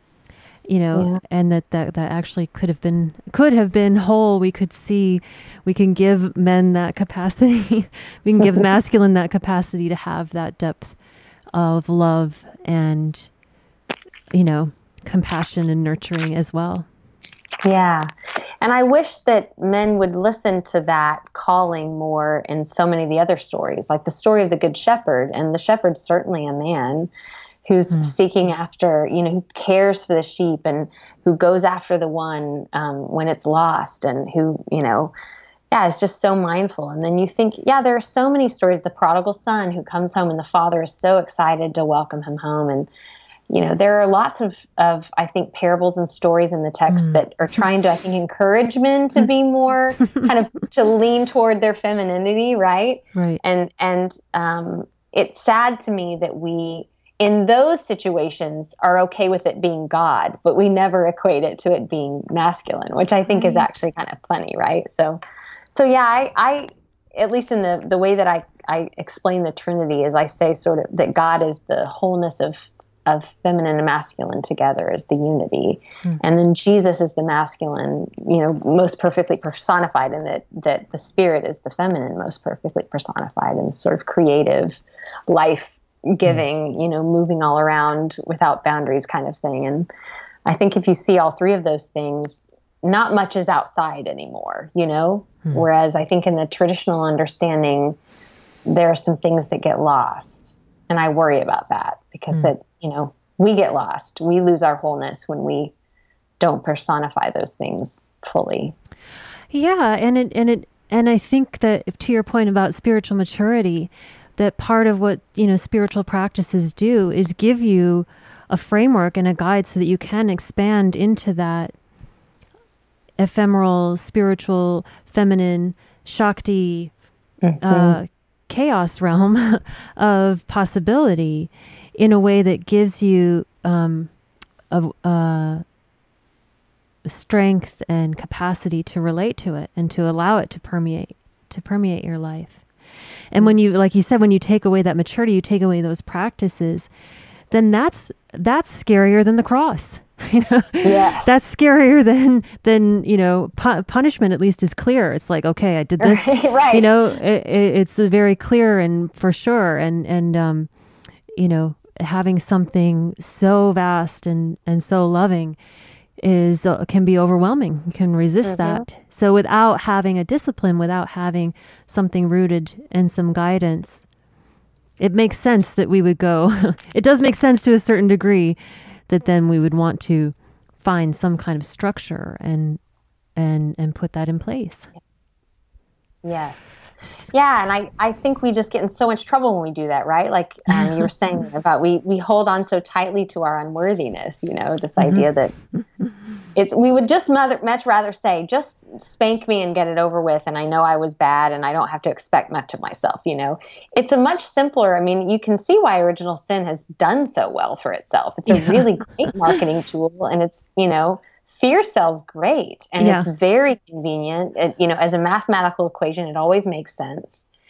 S2: and that actually could have been whole. We can give men that capacity. We can give masculine that capacity to have that depth of love and, compassion and nurturing as well.
S3: Yeah. And I wish that men would listen to that calling more in so many of the other stories, like the story of the Good Shepherd. And the shepherd's certainly a man who's seeking after, who cares for the sheep and who goes after the one when it's lost, and who, is just so mindful. And then you think, there are so many stories. The prodigal son who comes home and the father is so excited to welcome him home. And, there are lots of, I think, parables and stories in the text that are trying to, I think, encourage men to be more kind of to lean toward their femininity. Right. And it's sad to me that we, in those situations, are okay with it being God, but we never equate it to it being masculine, which I think is actually kind of funny, right? So yeah, I at least in the way that I explain the Trinity is I say sort of that God is the wholeness of feminine and masculine together as the unity, and then Jesus is the masculine, most perfectly personified, and that the Spirit is the feminine most perfectly personified, and sort of creative life giving, moving all around without boundaries kind of thing. And I think if you see all three of those things, not much is outside anymore, whereas I think in the traditional understanding, there are some things that get lost. And I worry about that because we get lost. We lose our wholeness when we don't personify those things fully.
S2: Yeah. And I think that to your point about spiritual maturity, that part of what, spiritual practices do is give you a framework and a guide so that you can expand into that ephemeral, spiritual, feminine, Shakti, chaos realm of possibility in a way that gives you strength and capacity to relate to it and to allow it to permeate your life. And when you, like you said, when you take away that maturity, you take away those practices, then that's scarier than the cross.
S3: Yes.
S2: That's scarier than punishment. At least is clear. It's like, okay, I did this.
S3: Right.
S2: It's very clear and for sure. And having something so vast and so loving is can be overwhelming. You can resist that. So without having a discipline, without having something rooted in some guidance, it makes sense that we would go. It does make sense to a certain degree that then we would want to find some kind of structure and put that in place.
S3: Yes. Yeah, and I think we just get in so much trouble when we do that, right? Like you were saying about we hold on so tightly to our unworthiness, this idea that we would just much rather say, just spank me and get it over with, and I know I was bad and I don't have to expect much of myself, It's a much simpler, you can see why Original Sin has done so well for itself. It's a really great marketing tool, and it's, fear sells great, and it's very convenient. As a mathematical equation, it always makes sense.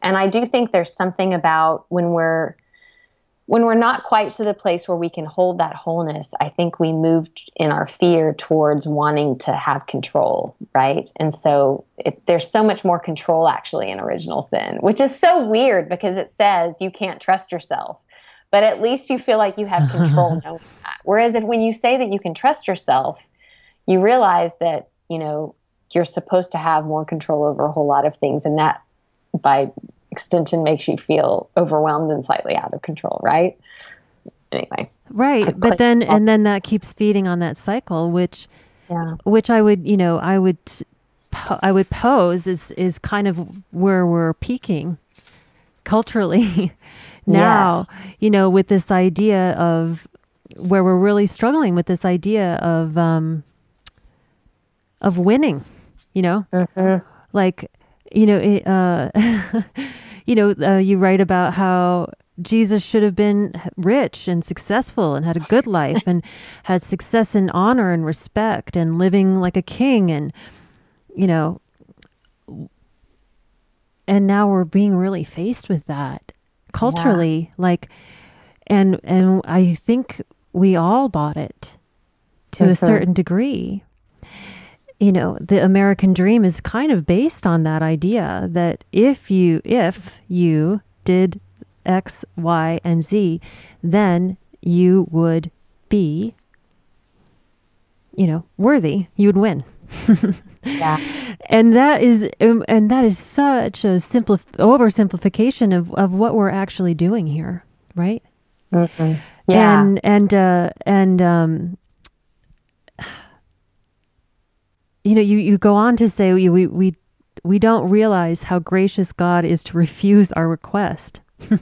S3: And I do think there's something about when we're not quite to the place where we can hold that wholeness, I think we moved in our fear towards wanting to have control, right? And so there's so much more control actually in original sin, which is so weird because it says you can't trust yourself, but at least you feel like you have control knowing that. Whereas when you say that you can trust yourself, you realize that, you're supposed to have more control over a whole lot of things, and that by extension makes you feel overwhelmed and slightly out of control, right? Anyway.
S2: Right. But then that keeps feeding on that cycle, which I would pose is kind of where we're peaking culturally now,
S3: yes.
S2: With this idea of where we're really struggling with this idea of winning,
S3: Mm-hmm.
S2: like, you write about how Jesus should have been rich and successful and had a good life and had success and honor and respect and living like a king. And, and now we're being really faced with that culturally, and I think we all bought it to a certain degree. The American dream is kind of based on that idea that if you did X, Y, and Z, then you would be, worthy. You would win.
S3: Yeah.
S2: And that is such a oversimplification of what we're actually doing here, right?
S3: Mm-hmm. Yeah.
S2: You go on to say we don't realize how gracious God is to refuse our request.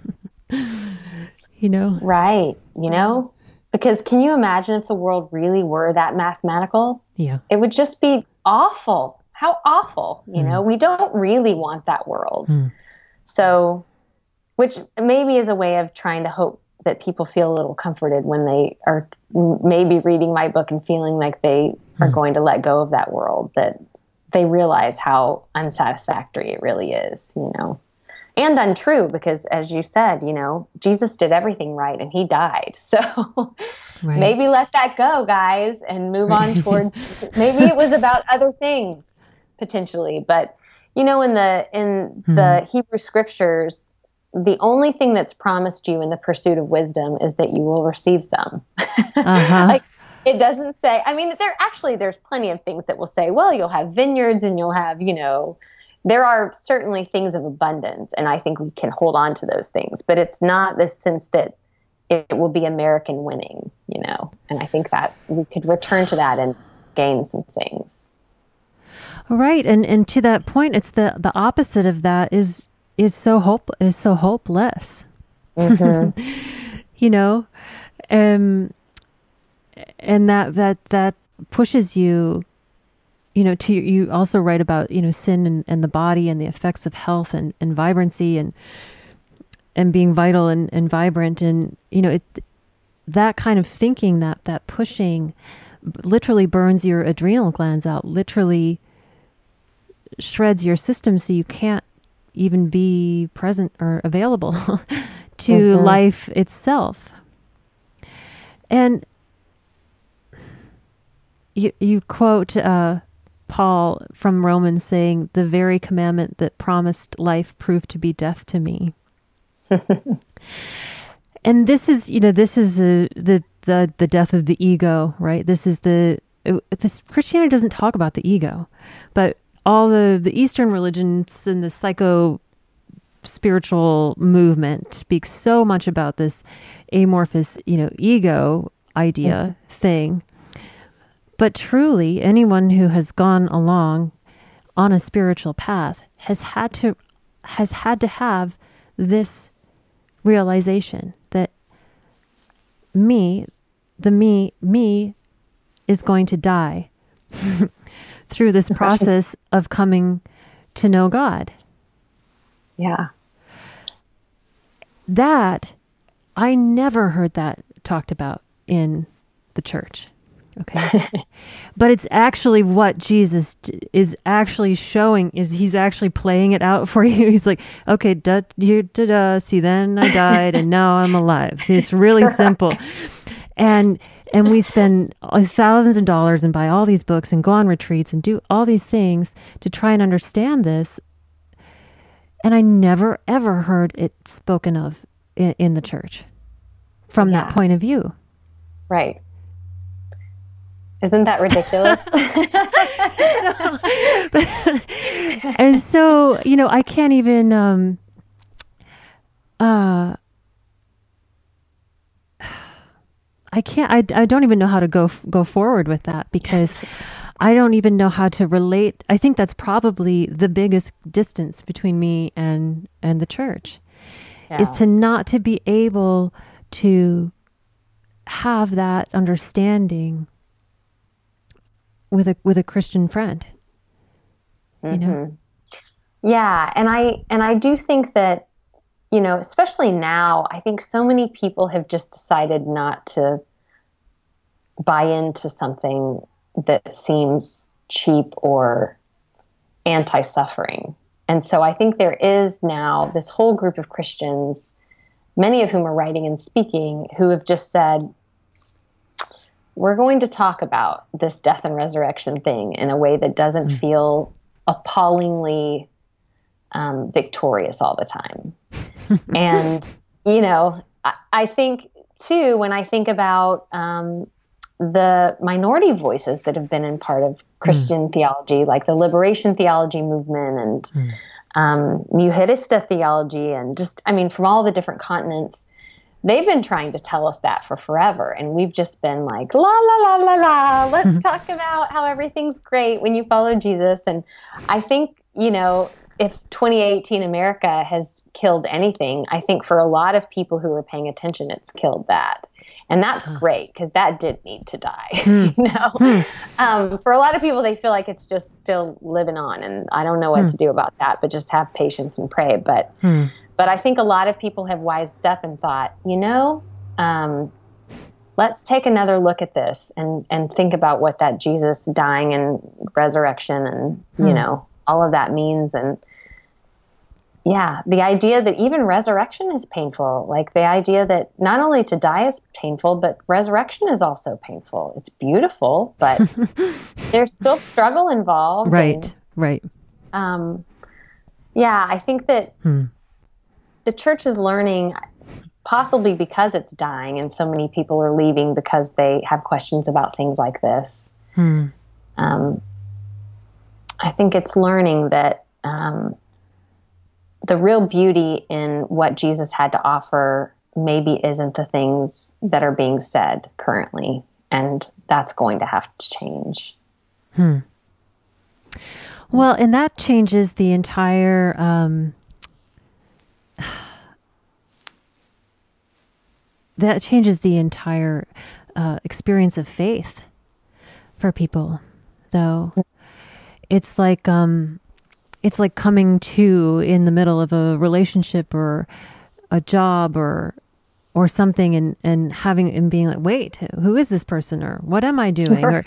S3: Right. Because can you imagine if the world really were that mathematical?
S2: Yeah.
S3: It would just be awful. How awful, we don't really want that world. So, which maybe is a way of trying to hope that people feel a little comforted when they are maybe reading my book and feeling like they are going to let go of that world, that they realize how unsatisfactory it really is, and untrue, because as you said, Jesus did everything right and he died. So maybe let that go, guys, and move on towards, maybe it was about other things potentially. But, in the Hebrew scriptures, the only thing that's promised you in the pursuit of wisdom is that you will receive some. It doesn't say, there's plenty of things that will say, well, you'll have vineyards and you'll have, there are certainly things of abundance. And I think we can hold on to those things, but it's not the sense that it will be American winning, and I think that we could return to that and gain some things.
S2: Right. And to that point, it's the opposite of that is so hopeless.
S3: Mm-hmm.
S2: And that pushes you, you also write about, sin and the body and the effects of health and vibrancy and being vital and vibrant. And, that kind of thinking, that pushing literally burns your adrenal glands out, literally shreds your system so you can't even be present or available to life itself. And you quote Paul from Romans saying, "The very commandment that promised life proved to be death to me." And this is the death of the ego, right? This Christianity doesn't talk about the ego, but all the Eastern religions and the psycho spiritual movement speaks so much about this amorphous, ego idea thing. But truly, anyone who has gone along on a spiritual path has had to have this realization that me is going to die through this process of coming to know God.
S3: Yeah.
S2: That, I never heard that talked about in the church. Okay. But it's actually what Jesus is actually showing, is he's actually playing it out for you. He's like, okay, see, then I died and now I'm alive. See, it's really simple. And we spend thousands of dollars and buy all these books and go on retreats and do all these things to try and understand this. And I never, ever heard it spoken of in the church from that point of view.
S3: Right. Isn't that ridiculous?
S2: And so, I can't even, I don't even know how to go forward with that, because I don't even know how to relate. I think that's probably the biggest distance between me and the church, is to not to be able to have that understanding with a Christian friend.
S3: Yeah, and I do think that, especially now, I think so many people have just decided not to buy into something that seems cheap or anti-suffering. And so I think there is now this whole group of Christians, many of whom are writing and speaking, who have just said, we're going to talk about this death and resurrection thing in a way that doesn't feel appallingly victorious all the time. And, I think, too, when I think about the minority voices that have been in part of Christian theology, like the liberation theology movement and Mujerista theology, and just, from all the different continents, they've been trying to tell us that for forever. And we've just been like, la, la, la, la, la, let's talk about how everything's great when you follow Jesus. And I think, if 2018 America has killed anything, I think for a lot of people who are paying attention, it's killed that. And that's great, because that did need to die, For a lot of people, they feel like it's just still living on. And I don't know what to do about that, but just have patience and pray. But I think a lot of people have wised up and thought, let's take another look at this and think about what that Jesus dying and resurrection and, all of that means. And the idea that even resurrection is painful, like the idea that not only to die is painful, but resurrection is also painful. It's beautiful, but there's still struggle involved.
S2: Right.
S3: I think that the church is learning, possibly because it's dying and so many people are leaving because they have questions about things like this. I think it's learning that the real beauty in what Jesus had to offer maybe isn't the things that are being said currently, and that's going to have to change.
S2: Well, and that changes the entire experience of faith for people, though. It's like coming to in the middle of a relationship or a job or something and having and being like, wait, who is this person, or what am I doing, or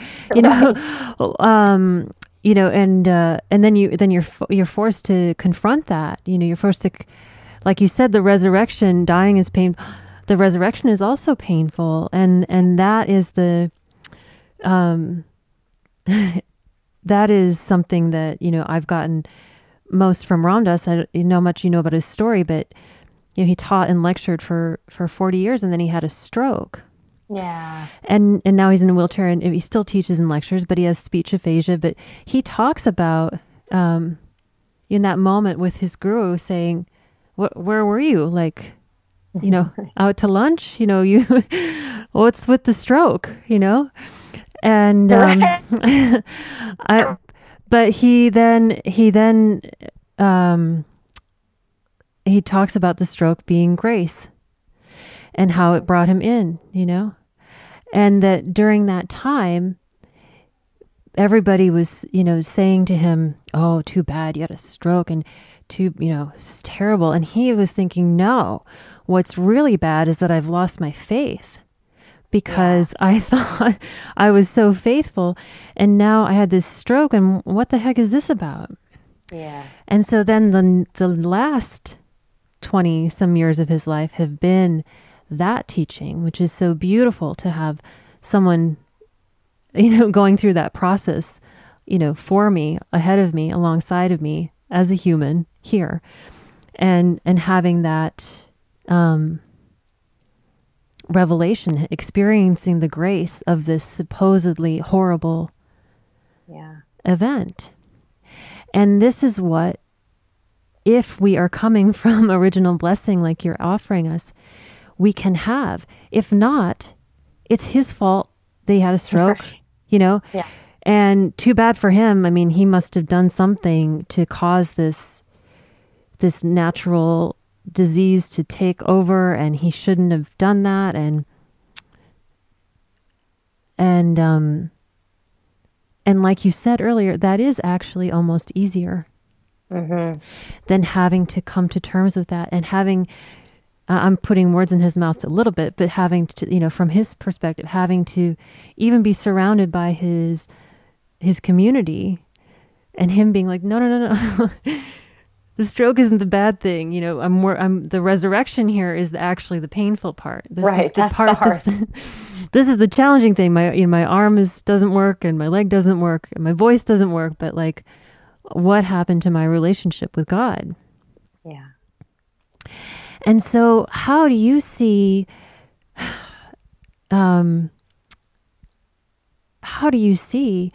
S2: and then you're forced to confront that. You're forced to, like you said, the resurrection, dying is pain. The resurrection is also painful, and that is the that is something that, I've gotten most from Ram Dass. I don't know much about his story, but, he taught and lectured for 40 years, and then he had a stroke.
S3: Yeah.
S2: And now he's in a wheelchair, and he still teaches and lectures, but he has speech aphasia. But he talks about, in that moment with his guru saying, where were you? Like, out to lunch, what's with the stroke, And, but he talks about the stroke being grace and how it brought him in, and that during that time, everybody was, saying to him, oh, too bad you had a stroke, and this is terrible. And he was thinking, no, what's really bad is that I've lost my faith. because I thought I was so faithful, and now I had this stroke, and what the heck is this about?
S3: Yeah.
S2: And so then the last 20 some years of his life have been that teaching, which is so beautiful to have someone, going through that process, for me, ahead of me, alongside of me as a human here, and having that revelation, experiencing the grace of this supposedly horrible event. And this is what, if we are coming from original blessing like you're offering us, we can have. If not, it's his fault that he had a stroke, Yeah. And too bad for him. I mean, he must have done something to cause this natural disease to take over, and he shouldn't have done that. And like you said earlier, that is actually almost easier than having to come to terms with that, and having, I'm putting words in his mouth a little bit, but having to, from his perspective, having to even be surrounded by his community, and him being like, no. The stroke isn't the bad thing. The resurrection here is actually the painful part.
S3: Right. That's the hard.
S2: This is the challenging thing. My arm doesn't work, and my leg doesn't work, and my voice doesn't work. But like, what happened to my relationship with God?
S3: Yeah.
S2: And so, how do you see? How do you see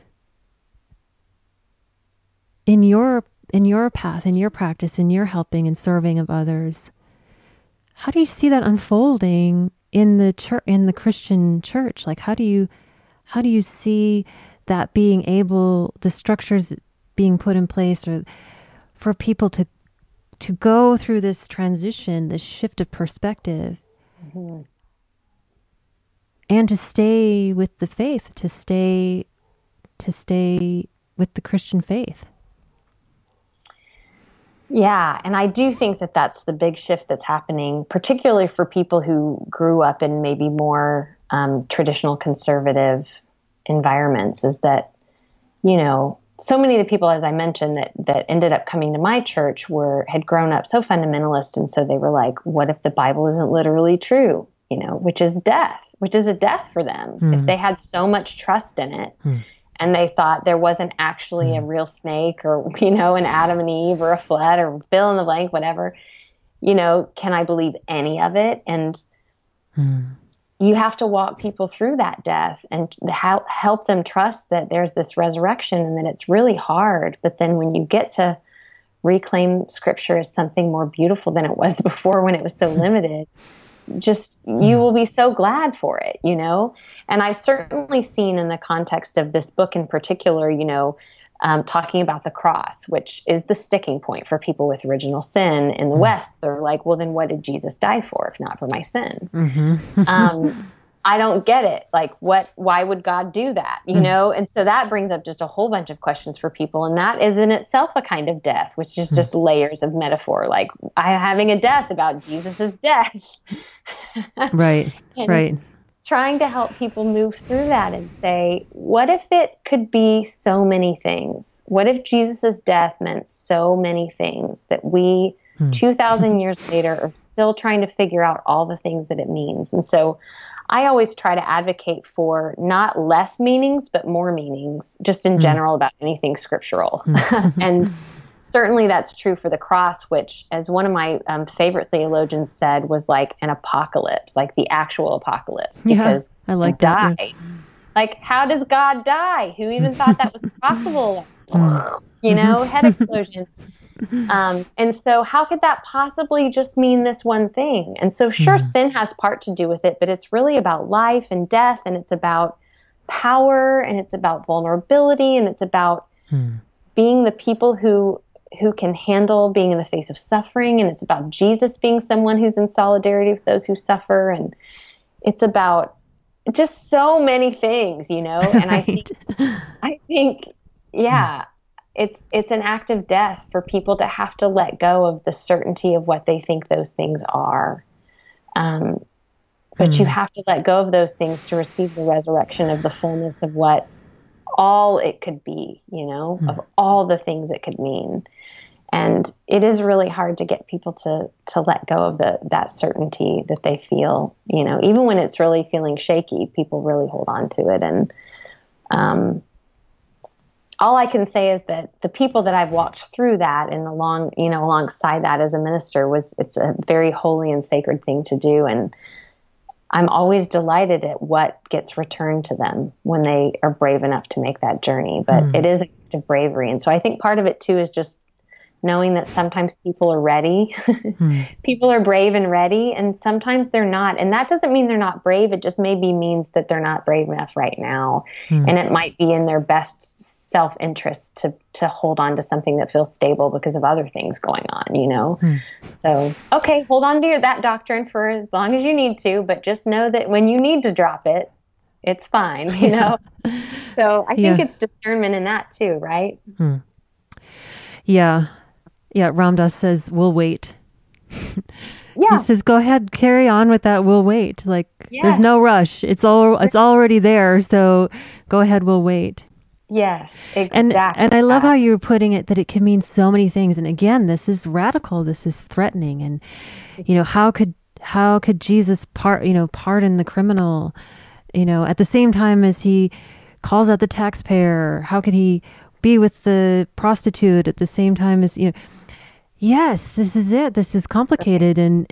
S2: in your path, in your practice, in your helping and serving of others, how do you see that unfolding in the church, in the Christian church? Like, how do you see that being able, the structures being put in place, or for people to go through this transition, this shift of perspective, and to stay with the faith, to stay with the Christian faith?
S3: Yeah, and I do think that that's the big shift that's happening, particularly for people who grew up in maybe more traditional conservative environments, is that, so many of the people, as I mentioned, that ended up coming to my church had grown up so fundamentalist, and so they were like, what if the Bible isn't literally true, which is a death for them. If they had so much trust in it. And they thought there wasn't actually a real snake, or, an Adam and Eve, or a flood, or fill in the blank, whatever, can I believe any of it? And you have to walk people through that death and help them trust that there's this resurrection, and that it's really hard. But then when you get to reclaim Scripture as something more beautiful than it was before, when it was so limited, you will be so glad for it, And I've certainly seen in the context of this book in particular, talking about the cross, which is the sticking point for people with original sin in the West. They're like, well, then what did Jesus die for if not for my sin? I don't get it. Like, why would God do that? And so that brings up just a whole bunch of questions for people. And that is in itself a kind of death, which is just layers of metaphor. Like, I'm having a death about Jesus's death.
S2: Right. Right.
S3: Trying to help people move through that and say, what if it could be so many things? What if Jesus's death meant so many things that we 2,000 years later are still trying to figure out all the things that it means? And so I always try to advocate for not less meanings, but more meanings, just in general, about anything scriptural. And certainly that's true for the cross, which, as one of my favorite theologians said, was like an apocalypse, like the actual apocalypse. Because
S2: I like
S3: that.
S2: Yeah.
S3: Like, how does God die? Who even thought that was possible? Head explosion. And so how could that possibly just mean this one thing? And so sure, sin has part to do with it, but it's really about life and death, and it's about power, and it's about vulnerability, and it's about being the people who can handle being in the face of suffering, and it's about Jesus being someone who's in solidarity with those who suffer, and it's about just so many things, And
S2: Right.
S3: I think, it's an act of death for people to have to let go of the certainty of what they think those things are, But you have to let go of those things to receive the resurrection of the fullness of what all it could be, of all the things it could mean. And it is really hard to get people to let go of that certainty that they feel, even when it's really feeling shaky, people really hold on to it. And all I can say is that the people that I've walked through that and alongside that as a minister, it's a very holy and sacred thing to do. And I'm always delighted at what gets returned to them when they are brave enough to make that journey. But it is an act of bravery. And so I think part of it too is just knowing that sometimes people are ready. People are brave and ready, and sometimes they're not. And that doesn't mean they're not brave. It just maybe means that they're not brave enough right now. And it might be in their best self-interest to hold on to something that feels stable because of other things going on, So, okay, hold on to that doctrine for as long as you need to, but just know that when you need to drop it, it's fine, So I think it's discernment in that too, right?
S2: Yeah. Yeah, Ram Dass says, we'll wait.
S3: Yeah.
S2: He says, go ahead, carry on with that. We'll wait. There's no rush. It's already there. So go ahead, we'll wait.
S3: Yes, exactly.
S2: And I love how you're putting it, that it can mean so many things. And again, this is radical. This is threatening. And, how could Jesus pardon the criminal, at the same time as he calls out the taxpayer? How could he be with the prostitute at the same time as, yes, this is it. This is complicated. And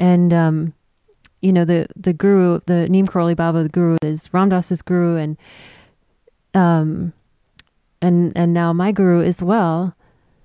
S2: the guru, the Neem Karoli Baba, the guru is Ram Dass's guru, and now my guru as well.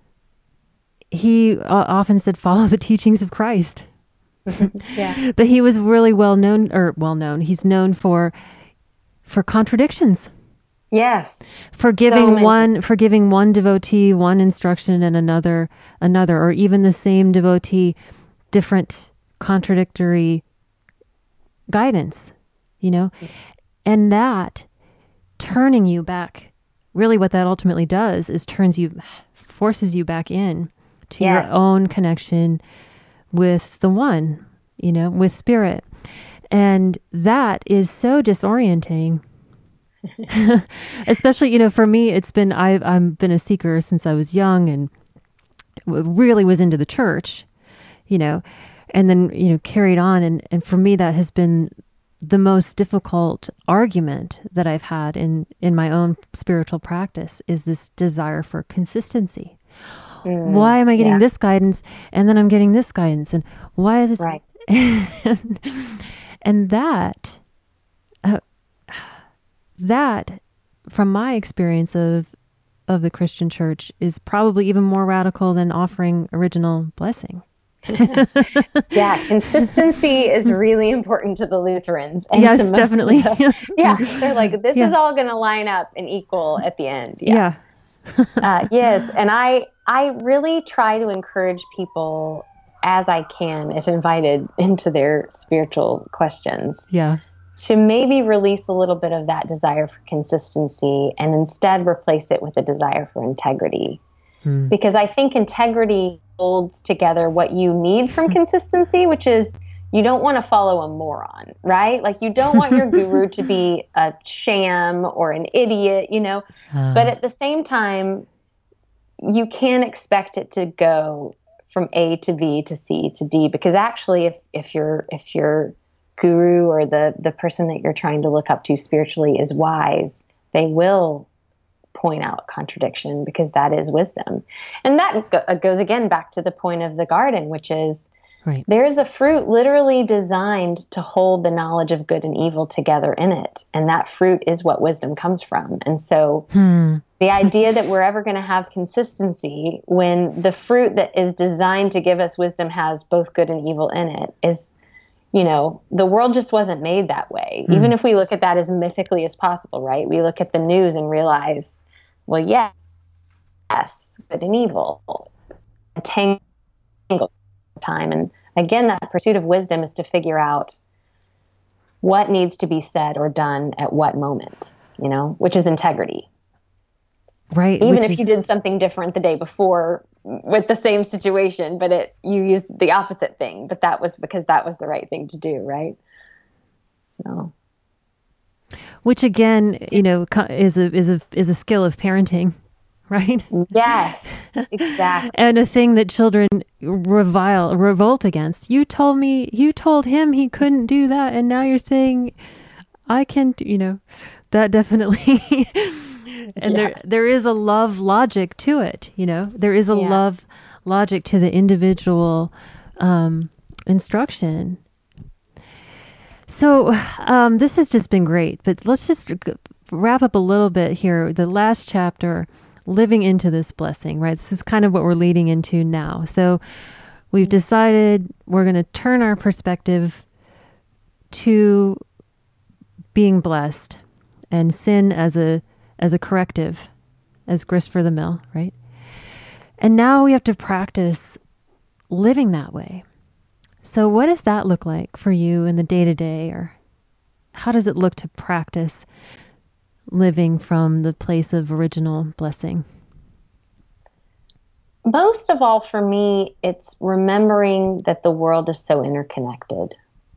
S2: He often said, follow the teachings of Christ.
S3: Yeah.
S2: But he was really well known. He's known for contradictions.
S3: Yes.
S2: For giving one devotee one instruction and another, or even the same devotee, different contradictory guidance, and that turning you back, really what that ultimately does is forces you back in to your own connection with the one, with spirit. And that is so disorienting. Especially, for me, I've been a seeker since I was young and really was into the church, and then, carried on. And for me, that has been the most difficult argument that I've had in my own spiritual practice, is this desire for consistency. Why am I getting this guidance and then I'm getting this guidance? And why is this? Right. And that, from my experience of the Christian church, is probably even more radical than offering original blessing.
S3: Yeah, consistency is really important to the Lutherans. And
S2: yes,
S3: to most
S2: definitely.
S3: They're like, this is all going to line up and equal at the end.
S2: Yeah.
S3: Yes, and I really try to encourage people as I can, if invited, into their spiritual questions.
S2: Yeah.
S3: To maybe release a little bit of that desire for consistency and instead replace it with a desire for integrity. Because I think integrity holds together what you need from consistency, which is you don't want to follow a moron, right? Like you don't want your guru to be a sham or an idiot, but at the same time, you can't expect it to go from A to B to C to D, because actually if your guru or the person that you're trying to look up to spiritually is wise, they will point out contradiction, because that is wisdom. And that goes again back to the point of the garden, which is there is a fruit literally designed to hold the knowledge of good and evil together in it. And that fruit is what wisdom comes from. And so the idea that we're ever going to have consistency when the fruit that is designed to give us wisdom has both good and evil in it is, the world just wasn't made that way. Even if we look at that as mythically as possible, right? We look at the news and realize, well, yes, good and evil, a tangled time. And again, that pursuit of wisdom is to figure out what needs to be said or done at what moment, which is integrity.
S2: Right.
S3: Even if you did something different the day before with the same situation, but you used the opposite thing, but that was because that was the right thing to do, right? So,
S2: which again, is a skill of parenting, right?
S3: yes, exactly.
S2: And a thing that children revolt against. You told him he couldn't do that, and now you're saying I can, that definitely. And there is a love logic to it, there is a love logic to the individual instruction. So this has just been great, but let's just wrap up a little bit here. The last chapter, living into this blessing, right? This is kind of what we're leading into now. So we've decided we're going to turn our perspective to being blessed and sin as a corrective, as grist for the mill, right? And now we have to practice living that way. So what does that look like for you in the day-to-day, or how does it look to practice living from the place of original blessing?
S3: Most of all, for me, it's remembering that the world is so interconnected.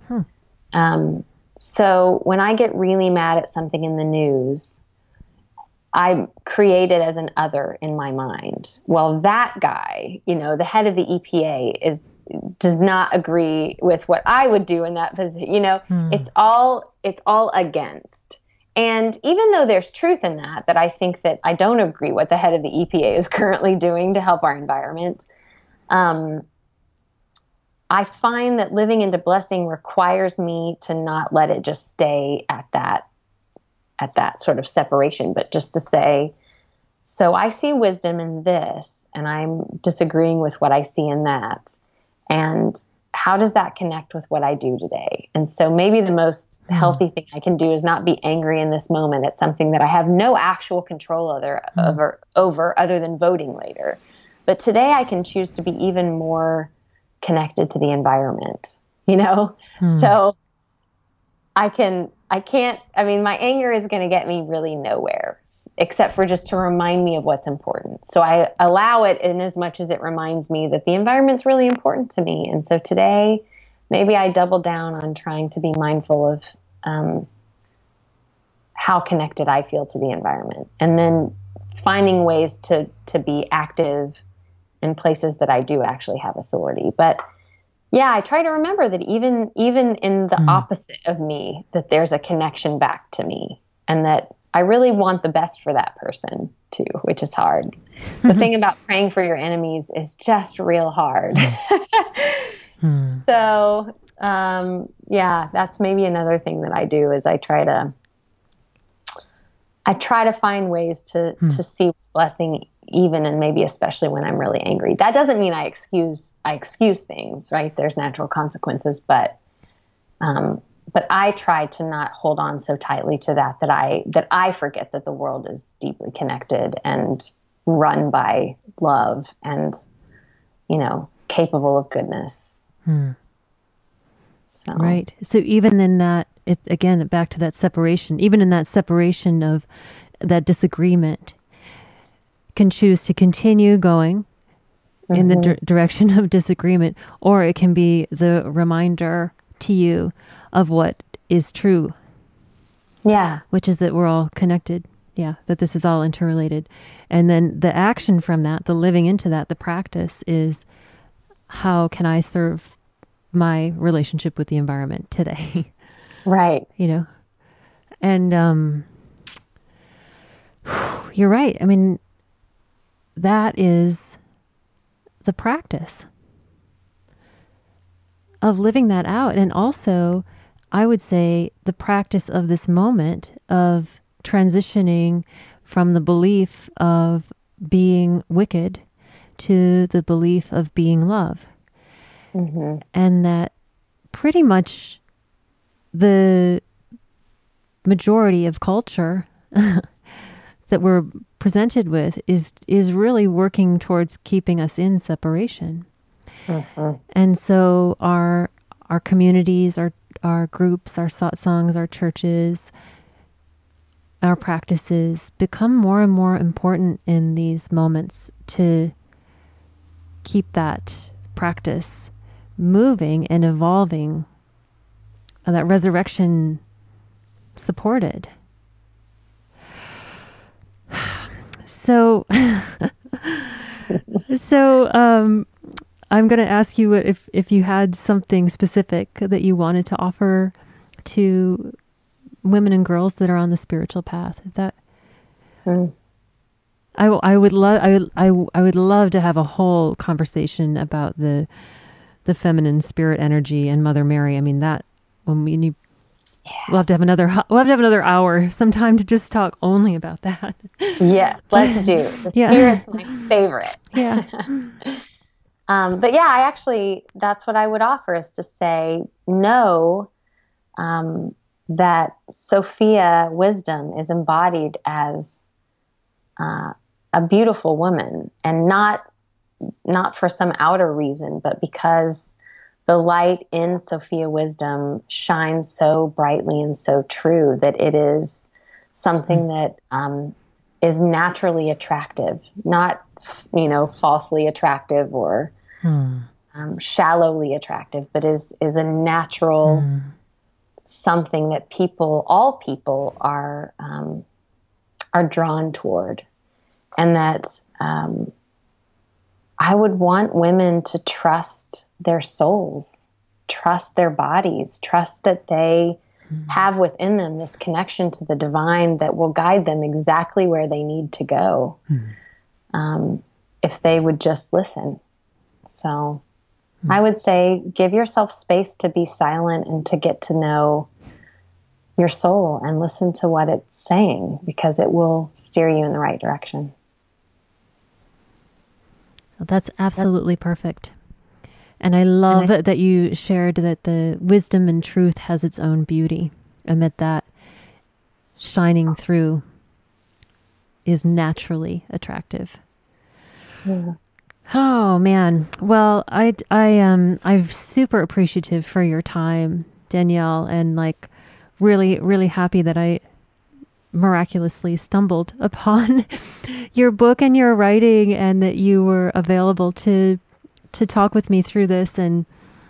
S3: So when I get really mad at something in the news, I create it as an other in my mind. Well, that guy, the head of the EPA does not agree with what I would do in that position. It's all against. And even though there's truth in that I think that I don't agree what the head of the EPA is currently doing to help our environment, I find that living into blessing requires me to not let it just stay at that sort of separation, but just to say, so I see wisdom in this, and I'm disagreeing with what I see in that. And how does that connect with what I do today? And so maybe the most healthy thing I can do is not be angry in this moment at something that I have no actual control over other than voting later. But today I can choose to be even more connected to the environment, So my anger is going to get me really nowhere, except for just to remind me of what's important. So I allow it in as much as it reminds me that the environment's really important to me. And so today, maybe I double down on trying to be mindful of how connected I feel to the environment, and then finding ways to be active in places that I do actually have authority. But yeah, I try to remember that even in the opposite of me, that there's a connection back to me, and that I really want the best for that person too, which is hard. The thing about praying for your enemies is just real hard. So, that's maybe another thing that I do is I try to find ways to see what's blessing, even and maybe especially when I'm really angry. That doesn't mean I excuse things, right? There's natural consequences, but I try to not hold on so tightly to that I forget that the world is deeply connected and run by love and, capable of goodness. So.
S2: Right. So even in that, again, back to that separation, even in that separation of that disagreement, can choose to continue going in the direction of disagreement, or it can be the reminder to you of what is true.
S3: Yeah.
S2: Which is that we're all connected. Yeah. That this is all interrelated. And then the action from that, the living into that, the practice is, how can I serve my relationship with the environment today?
S3: Right.
S2: And you're right. I mean, that is the practice of living that out. And also, I would say the practice of this moment of transitioning from the belief of being wicked to the belief of being love. And that pretty much the majority of culture that we're presented with is really working towards keeping us in separation. And so our communities, our groups, our songs, our churches, our practices become more and more important in these moments to keep that practice moving and evolving, that resurrection supported. So, I'm going to ask you if you had something specific that you wanted to offer to women and girls that are on the spiritual path. I would love to have a whole conversation about the feminine spirit energy and Mother Mary. I mean, that when we'll have to have another hour sometime to just talk only about that.
S3: Yes, let's do. The spirit's my favorite.
S2: Yeah.
S3: But yeah, that's what I would offer, is to say, know that Sophia wisdom is embodied as a beautiful woman, and not for some outer reason, but because the light in Sophia wisdom shines so brightly and so true that it is something that is naturally attractive, not, falsely attractive or shallowly attractive, but is a natural something that all people are drawn toward. And that I would want women to trust their souls, trust their bodies, trust that they have within them this connection to the divine that will guide them exactly where they need to go, if they would just listen. So I would say, give yourself space to be silent and to get to know your soul and listen to what it's saying, because it will steer you in the right direction.
S2: That's absolutely perfect. And I love that you shared that the wisdom and truth has its own beauty, and that shining through is naturally attractive. Yeah. Oh man. Well, I'm super appreciative for your time, Danielle, and really, really happy that I miraculously stumbled upon your book and your writing, and that you were available to talk with me through this. And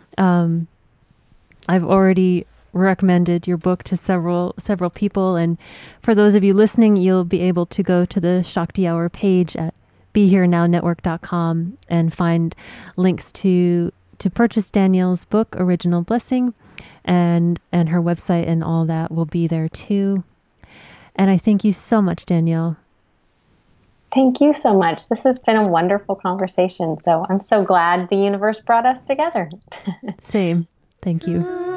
S2: I've already recommended your book to several people. And for those of you listening, you'll be able to go to the Shakti Hour page at BeHereNowNetwork.com and find links to purchase Danielle's book, Original Blessing, and her website, and all that will be there too. And I thank you so much, Danielle.
S3: Thank you so much. This has been a wonderful conversation. So I'm so glad the universe brought us together.
S2: Same. Thank you.